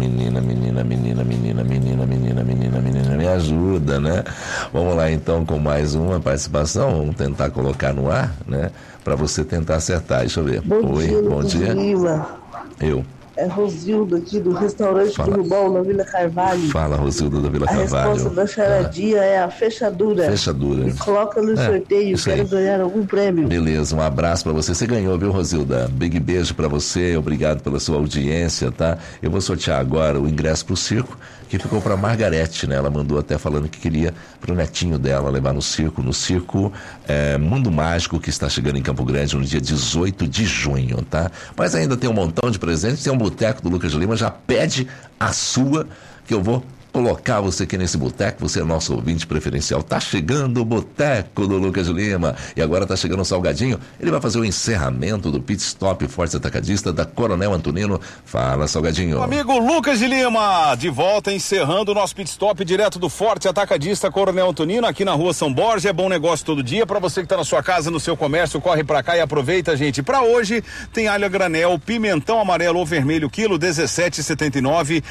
me ajuda, né? Vamos lá então com mais uma participação, vamos tentar colocar no ar, né? Pra você tentar acertar, deixa eu ver. Bom dia. Eu. É Rosildo aqui do restaurante do Rubão, na Vila Carvalho. Fala, Rosildo da Vila Carvalho. A resposta da charadinha é a fechadura. Fechadura. E coloca no sorteio, quero ganhar algum prêmio. Beleza, um abraço pra você. Você ganhou, viu, Rosilda? Big beijo pra você, obrigado pela sua audiência, tá? Eu vou sortear agora o ingresso pro circo, que ficou pra Margarete, né? Ela mandou até falando que queria pro netinho dela levar no circo Mundo Mágico, que está chegando em Campo Grande no dia 18 de junho, tá? Mas ainda tem um montão de presentes, tem um boteco do Lucas de Lima, já pede a sua, que eu vou colocar você aqui nesse boteco, você é nosso ouvinte preferencial. Tá chegando o boteco do Lucas de Lima e agora tá chegando o Salgadinho. Ele vai fazer o encerramento do Pit Stop Forte Atacadista da Coronel Antonino. Fala, Salgadinho. Amigo Lucas de Lima, de volta encerrando o nosso Pit Stop direto do Forte Atacadista Coronel Antonino, aqui na rua São Borja. É bom negócio todo dia. Para você que tá na sua casa, no seu comércio, corre pra cá e aproveita, gente. Para hoje tem alho a granel, pimentão amarelo ou vermelho, quilo 17,79,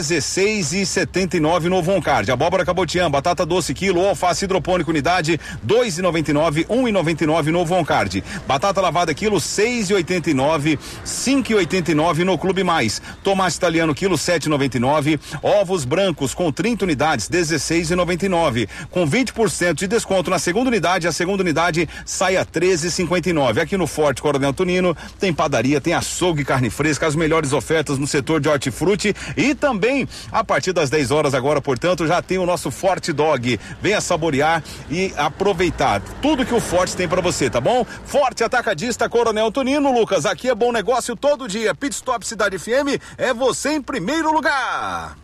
16,79 no Voncard. Abóbora cabotiã, batata doce quilo, alface hidropônico unidade 2,99, 1,99 no Voncard. Batata lavada quilo 6,89, 5,89 no Clube Mais. Tomate italiano quilo 7,99, ovos brancos com 30 unidades 16,99. Com 20% de desconto na segunda unidade, a segunda unidade sai a 13,59. Aqui no Forte Coronel Antonino tem padaria, tem açougue, carne fresca, as melhores ofertas no setor de hortifruti e também a partir das 10 horas agora, portanto, já tem o nosso Forte Dog. Venha saborear e aproveitar tudo que o Forte tem pra você, tá bom? Forte Atacadista Coronel Antonino, Lucas, aqui é bom negócio todo dia. Pit Stop Cidade FM é você em primeiro lugar.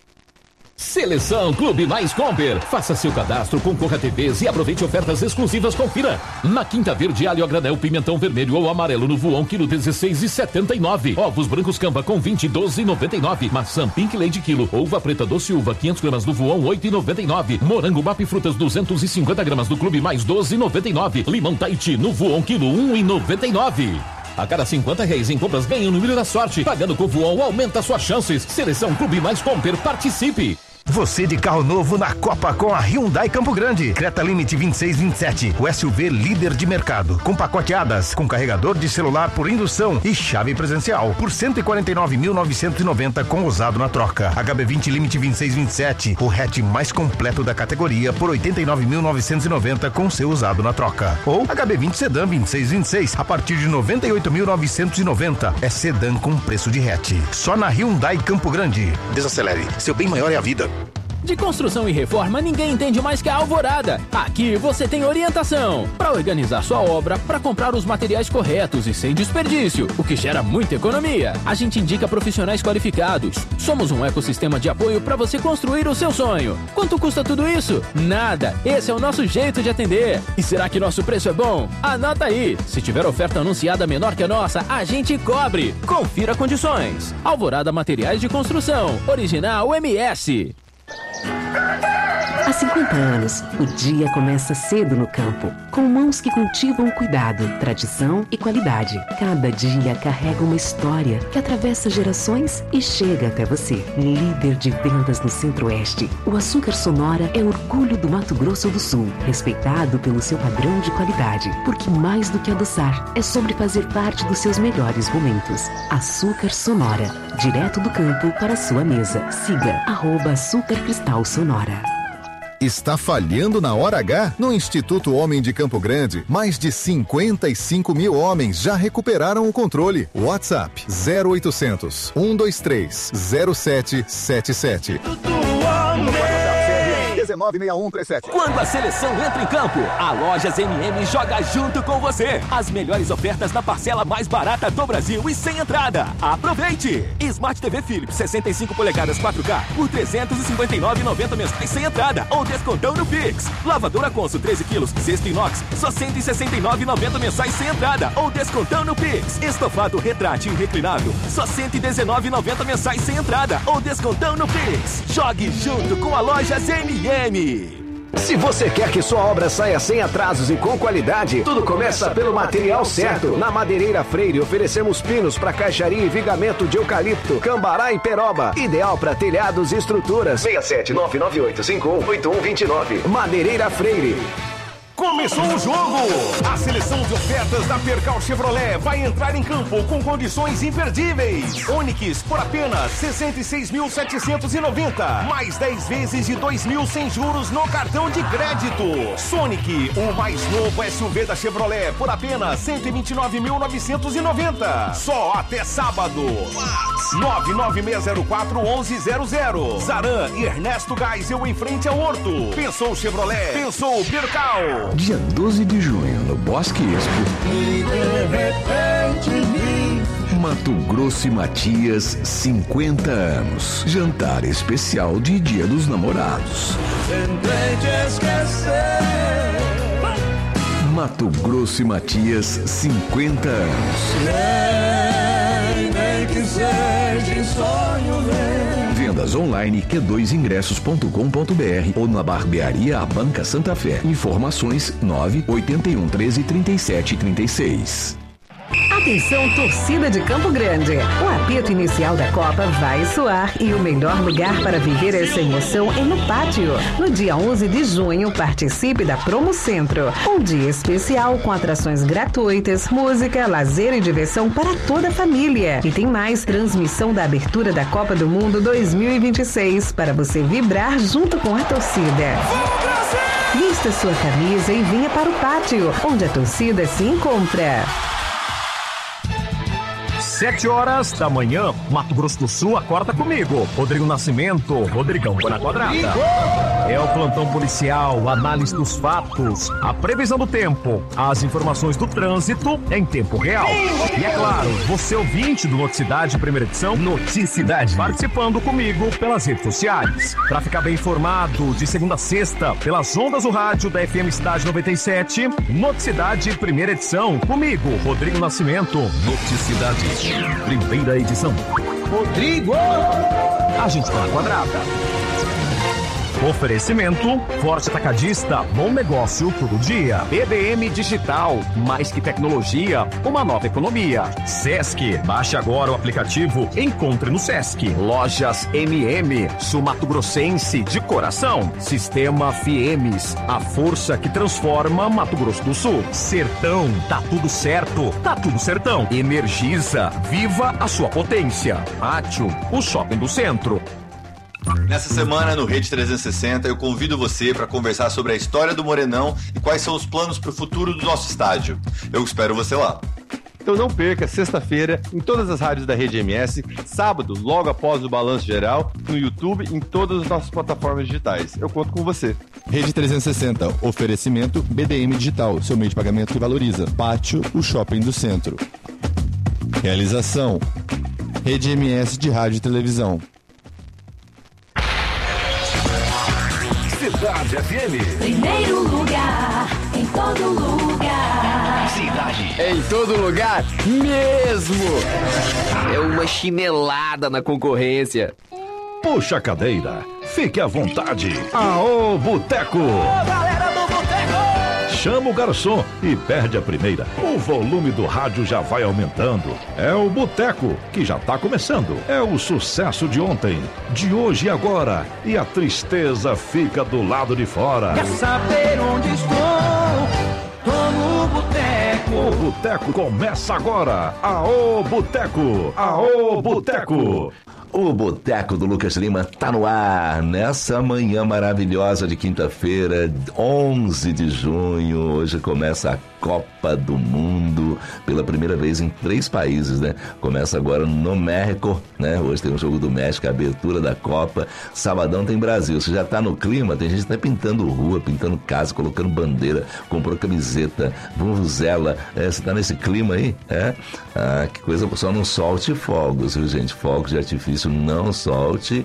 Seleção Clube Mais Comper. Faça seu cadastro, concorra a TVs e aproveite ofertas exclusivas. Confira. Na Quinta Verde, alho a granel, pimentão vermelho ou amarelo no voão, quilo 16,79. Ovos brancos Camba com 20, 12,99. Maçã Pink Lady quilo. Uva preta doce uva, 500 gramas no voão, 8,99. Morango Map Frutas, 250 gramas do Clube Mais, 12,99. Limão Tahiti no voão, quilo 1,99. A cada R$50 em compras ganha o número da sorte. Pagando com o voão aumenta suas chances. Seleção Clube Mais Comper, participe. Você de carro novo na Copa com a Hyundai Campo Grande. Creta Limite 2627, o SUV líder de mercado. Com pacote ADAS, com carregador de celular por indução e chave presencial. Por R$149.990 com usado na troca. HB20 Limite 2627, o hatch mais completo da categoria por R$89.990 com seu usado na troca. Ou HB20 Sedan 2626, a partir de R$98.990. É sedã com preço de hatch. Só na Hyundai Campo Grande. Desacelere, seu bem maior é a vida. De construção e reforma, ninguém entende mais que a Alvorada. Aqui você tem orientação para organizar sua obra, para comprar os materiais corretos e sem desperdício, o que gera muita economia. A gente indica profissionais qualificados. Somos um ecossistema de apoio para você construir o seu sonho. Quanto custa tudo isso? Nada. Esse é o nosso jeito de atender. E será que nosso preço é bom? Anota aí. Se tiver oferta anunciada menor que a nossa, a gente cobre. Confira condições. Alvorada Materiais de Construção. Original MS. A 50 anos, o dia começa cedo no campo, com mãos que cultivam cuidado, tradição e qualidade. Cada dia carrega uma história que atravessa gerações e chega até você. Líder de vendas no Centro-Oeste, o Açúcar Sonora é orgulho do Mato Grosso do Sul, respeitado pelo seu padrão de qualidade, porque mais do que adoçar, é sobre fazer parte dos seus melhores momentos. Açúcar Sonora, direto do campo para a sua mesa. Siga @Açúcar Cristal Sonora. Está falhando na hora H? No Instituto Homem de Campo Grande, mais de 55 mil homens já recuperaram o controle. WhatsApp 0800 123 0777. 196137. Quando a seleção entra em campo, a Lojas MM joga junto com você. As melhores ofertas na parcela mais barata do Brasil e sem entrada. Aproveite! Smart TV Philips 65 polegadas 4K por R$ 359,90 mensais sem entrada ou descontão no Pix. Lavadora Consul 13 quilos, cesto inox, só R$ 169,90 mensais sem entrada ou descontão no Pix. Estofado retrátil reclinável, só R$ 119,90 mensais sem entrada ou descontão no Pix. Jogue junto com a Lojas MM. Se você quer que sua obra saia sem atrasos e com qualidade, tudo começa pelo material certo. Na Madeireira Freire oferecemos pinos para caixaria e vigamento de eucalipto, cambará e peroba, ideal para telhados e estruturas. 67998518129. Madeireira Freire. Começou o jogo! A seleção de ofertas da Percal Chevrolet vai entrar em campo com condições imperdíveis. Onix por apenas 66.790, mais 10 vezes de 2.000 sem juros no cartão de crédito. Sonic, o mais novo SUV da Chevrolet, por apenas 129.990. Só até sábado. 99604-1100. Zaran e Ernesto Geisel em frente ao Horto. Pensou Chevrolet, pensou Percal. Dia 12 de junho, no Bosque Expo. E de repente vi Mato Grosso e Matias, 50 anos. Jantar especial de Dia dos Namorados. Tentei te esquecer. Mato Grosso e Matias, 50 anos. Nem que seja em sonho, vem. Vendas online q2ingressos.com.br ou na barbearia A Banca Santa Fé. Informações 981 13 37 36. Atenção, torcida de Campo Grande. O apito inicial da Copa vai soar e o melhor lugar para viver essa emoção é no pátio. No dia 11 de junho, participe da Promo Centro. Um dia especial com atrações gratuitas, música, lazer e diversão para toda a família. E tem mais, transmissão da abertura da Copa do Mundo 2026 para você vibrar junto com a torcida. Vista sua camisa e venha para o pátio, onde a torcida se encontra. 7h da manhã, Mato Grosso do Sul acorda comigo. Rodrigo Nascimento, Rodrigão na quadrada. É o plantão policial, análise dos fatos, a previsão do tempo, as informações do trânsito em tempo real. E é claro, você ouvinte do Noticidade, primeira edição, Noticidade, participando comigo pelas redes sociais. Para ficar bem informado, de segunda a sexta, pelas ondas do rádio da FM Cidade 97, Noticidade, primeira edição, comigo, Rodrigo Nascimento. Noticidade, primeira edição. Rodrigo! A gente tá na quadrada. Oferecimento, Forte Atacadista, bom negócio todo dia. BBM Digital, mais que tecnologia, uma nova economia. Sesc, baixe agora o aplicativo, encontre no Sesc. Lojas MM, Sul Mato Grossense de coração. Sistema Fiemes, a força que transforma Mato Grosso do Sul. Sertão, tá tudo certo, tá tudo sertão. Energisa, viva a sua potência. Pátio, o shopping do centro. Nessa semana, no Rede 360, eu convido você para conversar sobre a história do Morenão e quais são os planos para o futuro do nosso estádio. Eu espero você lá. Então não perca, sexta-feira, em todas as rádios da Rede MS, sábado, logo após o Balanço Geral, no YouTube, em todas as nossas plataformas digitais. Eu conto com você. Rede 360, oferecimento BDM Digital, seu meio de pagamento que valoriza. Pátio, o shopping do centro. Realização, Rede MS de Rádio e Televisão. Cidade FM. Primeiro lugar, em todo lugar. Cidade. Em todo lugar, mesmo. É uma chinelada na concorrência. Puxa a cadeira. Fique à vontade. Aô, Boteco! Ô, galera do Boteco! Chama o garçom e perde a primeira. O volume do rádio já vai aumentando. É o Boteco, que já tá começando. É o sucesso de ontem, de hoje e agora. E a tristeza fica do lado de fora. Quer saber onde estou? Tô no Boteco. O Boteco começa agora. Aô, Boteco! Aô, Boteco! O Boteco do Lucas Lima tá no ar nessa manhã maravilhosa de quinta-feira, 11 de junho. Hoje começa a Copa do Mundo pela primeira vez em 3 países, né? Começa agora no México, né? Hoje tem um jogo do México, a abertura da Copa. Sabadão tem Brasil. Você já tá no clima? Tem gente até pintando rua, pintando casa, colocando bandeira, comprou camiseta, vuvuzela. Você tá nesse clima aí? Ah, que coisa. Só não solte fogos, viu, gente? Fogos de artifício não solte.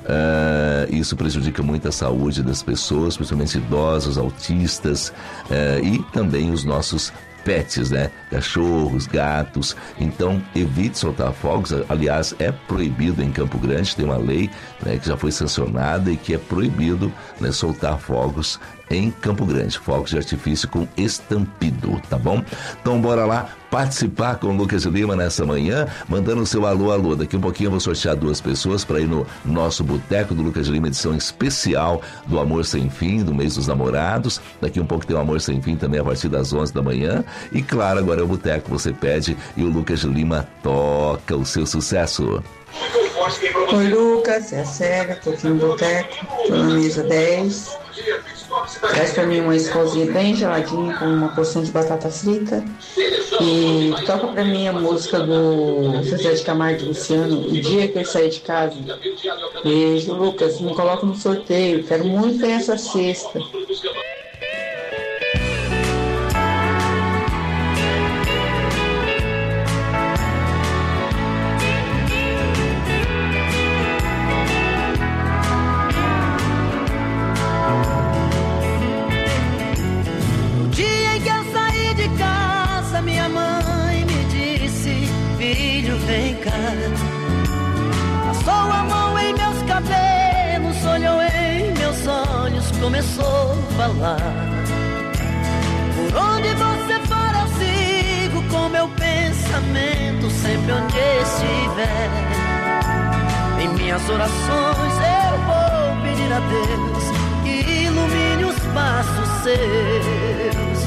Isso prejudica muito a saúde das pessoas, principalmente idosos, autistas e também os nossos pets, né? Cachorros, gatos. Então, evite soltar fogos. Aliás, é proibido em Campo Grande, tem uma lei, né, que já foi sancionada e que é proibido, né, soltar fogos em Campo Grande. Fogos de artifício com estampido, tá bom? Então, bora lá participar com o Lucas Lima nessa manhã, mandando o seu alô. Daqui um pouquinho eu vou sortear 2 pessoas para ir no nosso Boteco do Lucas Lima, edição especial do Amor Sem Fim, do mês dos namorados. Daqui um pouco tem o Amor Sem Fim também a partir das 11 da manhã. E claro, agora é o Boteco, você pede e o Lucas Lima toca o seu sucesso. Oi, Lucas, é a Cega, tô aqui no Boteco, tô na mesa 10. Traz pra mim uma escozinha bem geladinha com uma porção de batata frita. E toca pra mim a música do Zezé de Camargo e Luciano, O Dia Que Eu Saí de Casa. Beijo, Lucas, me coloca no sorteio, quero muito ter essa cesta. Passou a mão em meus cabelos, olhou em meus olhos, começou a falar. Por onde você for eu sigo com meu pensamento, sempre onde estiver. Em minhas orações eu vou pedir a Deus que ilumine os passos seus.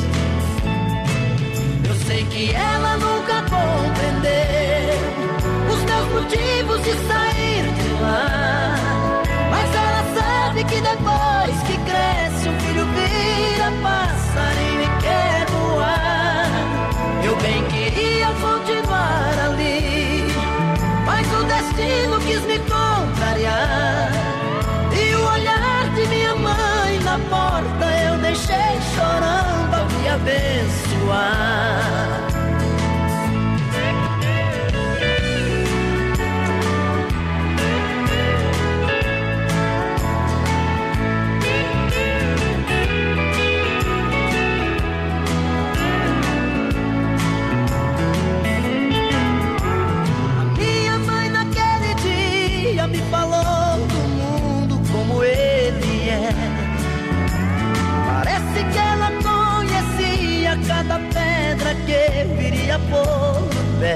Eu sei que ela nunca compreendeu os meus motivos de sair de lá, mas ela sabe que depois que cresce um filho vira passarinho e quer voar. Eu bem queria continuar ali, mas o destino quis me contrariar. E o olhar de minha mãe na porta eu deixei chorando a me abençoar. Me falou do mundo como ele é. Parece que ela conhecia cada pedra que viria por pé.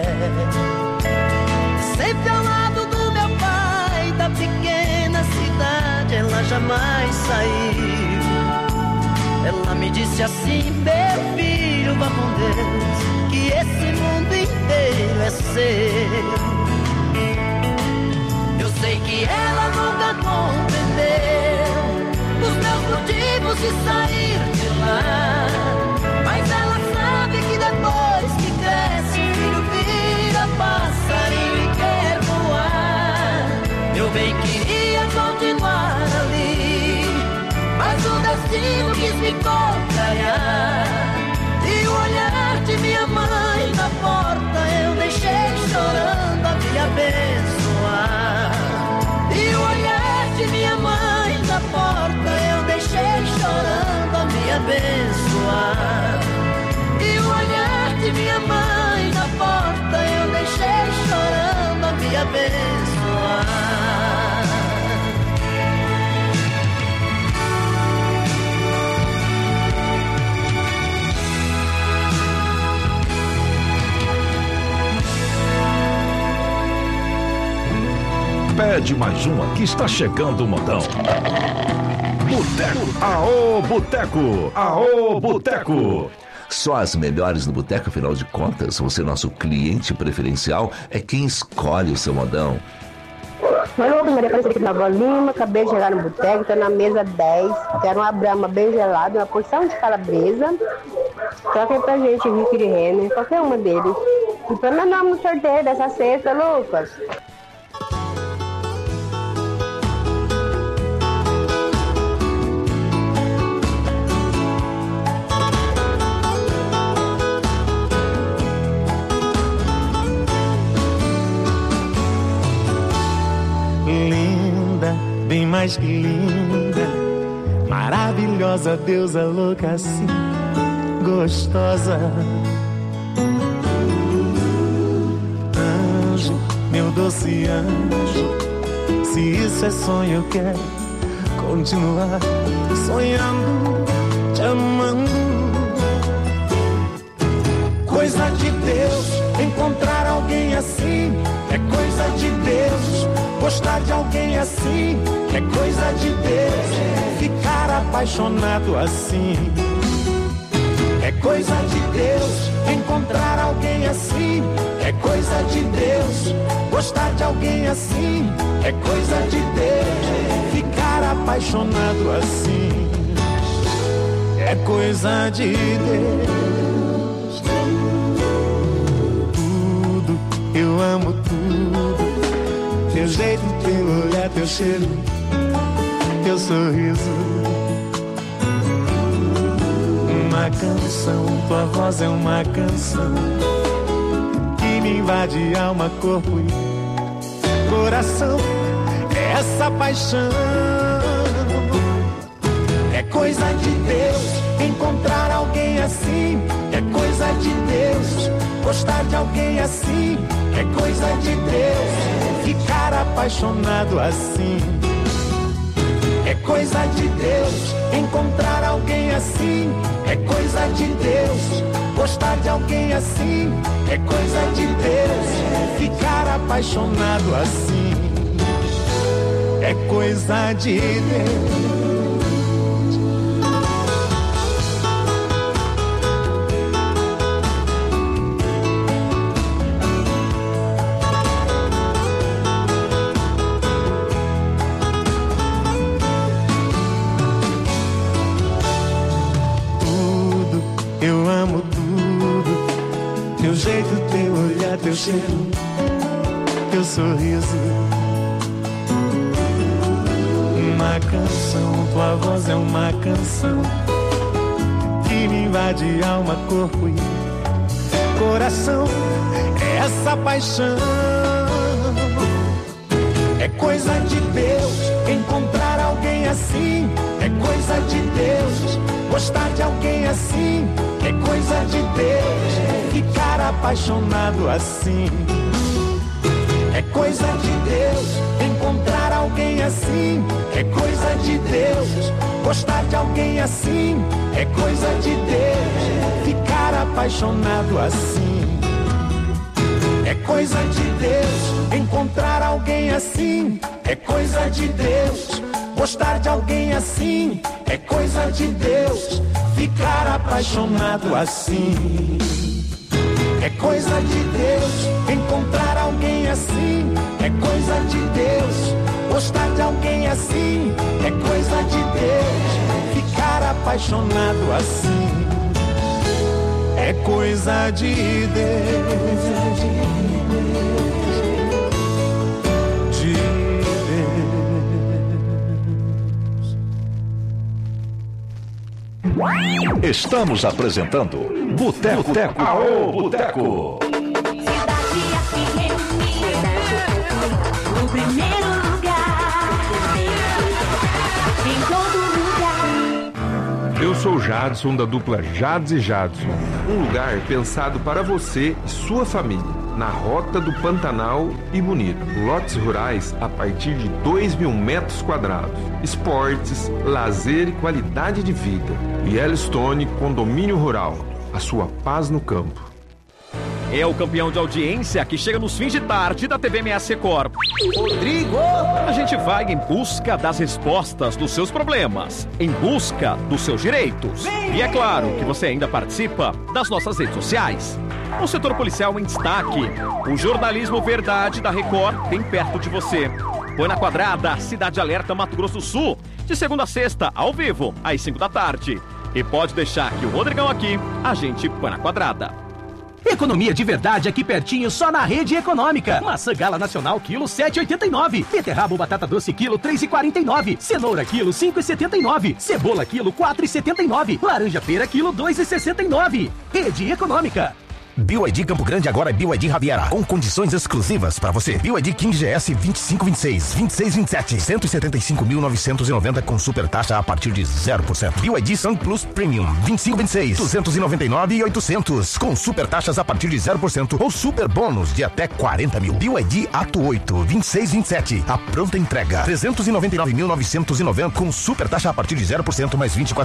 Sempre ao lado do meu pai, da pequena cidade, ela jamais saiu. Ela me disse assim: meu filho, vá com Deus, que esse mundo inteiro é seu. Eu sei que ela nunca compreendeu os meus motivos de sair de lá, mas ela sabe que depois que cresce o filho vira passarinho e quer voar. Eu bem queria continuar ali, mas o destino quis me contrariar. E o olhar de minha mãe na porta eu deixei chorando a me abençoar. E o olhar de minha mãe na porta eu deixei chorando a me abençoar. E o olhar de minha mãe na porta eu deixei chorando a me abençoar. Pede mais uma que está chegando o modão. Boteco. Aô, Boteco. Aô, Boteco. Só as melhores no Boteco, afinal de contas, você, nosso cliente preferencial, é quem escolhe o seu modão. Oi, Lucas, Maria Aparecida aqui na Nova Lima, acabei de chegar no Boteco, tô na mesa 10, quero uma brama bem gelada, uma porção de calabresa, troquem pra gente Rick de Renner, qualquer uma deles. E põe meu nome no sorteio dessa sexta, Lucas. Linda, bem mais que linda, maravilhosa, deusa louca assim, gostosa. Anjo, meu doce anjo, se isso é sonho eu quero continuar sonhando, te amando. Coisa de Deus, encontrar alguém assim, é coisa de Deus. Gostar de alguém assim, é coisa de Deus. Ficar apaixonado assim, é coisa de Deus. Encontrar alguém assim, é coisa de Deus. Gostar de alguém assim, é coisa de Deus. Ficar apaixonado assim, é coisa de Deus. Tudo, eu amo tudo. Teu jeito, teu olhar, teu cheiro, teu sorriso. Uma canção, tua voz é uma canção que me invade alma, corpo e coração. É essa paixão, é coisa de Deus. Encontrar alguém assim, é coisa de Deus. Gostar de alguém assim, é coisa de Deus. Ficar apaixonado assim, é coisa de Deus. Encontrar alguém assim, é coisa de Deus. Gostar de alguém assim, é coisa de Deus. Ficar apaixonado assim, é coisa de Deus. Teu cheiro, teu sorriso. Uma canção, tua voz é uma canção que me invade alma, corpo e coração. É essa paixão, é coisa de Deus. Encontrar alguém assim, é coisa de Deus. Gostar de alguém assim, é coisa de Deus. Ficar apaixonado assim, é coisa de Deus. Encontrar alguém assim, é coisa de Deus. Gostar de alguém assim, é coisa de Deus. Ficar apaixonado assim, é coisa de Deus. Encontrar alguém assim, é coisa de Deus. Gostar de alguém assim, é coisa de Deus. Ficar apaixonado assim, é coisa de Deus. Encontrar alguém assim, é coisa de Deus. Gostar de alguém assim, é coisa de Deus. Ficar apaixonado assim, é coisa de Deus. De Deus. Estamos apresentando Boteco. Aô, Boteco. No primeiro lugar, em todo lugar. Eu sou o Jadson, da dupla Jads e Jadson. Um lugar pensado para você e sua família, na Rota do Pantanal e Bonito. Lotes rurais a partir de 2.000 metros quadrados. Esportes, lazer e qualidade de vida. Yellowstone Condomínio Rural. A sua paz no campo. é o campeão de audiência que chega nos fins de tarde da TV MS Record. Rodrigo! A gente vai em busca das respostas dos seus problemas, em busca dos seus direitos. E é claro que você ainda participa das nossas redes sociais. O setor policial em destaque. O jornalismo verdade da Record bem perto de você. Põe na Quadrada, Cidade Alerta, Mato Grosso do Sul. De segunda a sexta, ao vivo, às 5 da tarde. E pode deixar que o Rodrigão aqui, a gente põe na Quadrada. Economia de verdade aqui pertinho, só na Rede Econômica. Maçã Gala Nacional, quilo 7,89. Beterraba batata doce, quilo 3,49. Cenoura, quilo 5,79. Cebola, quilo 4,79. Laranja pera, quilo 2,69. Rede Econômica. BYD Campo Grande agora é BYD Riviera, com condições exclusivas para você. BYD King GS 2526, 2627, 175.990 com super taxa a partir de 0%. BYD Sun Plus Premium 2526, 299.800 com super taxas a partir de 0% ou super bônus de até 40 mil. BYD Ato 8 2627, a pronta entrega 399.990 com super taxa a partir de 0% mais 24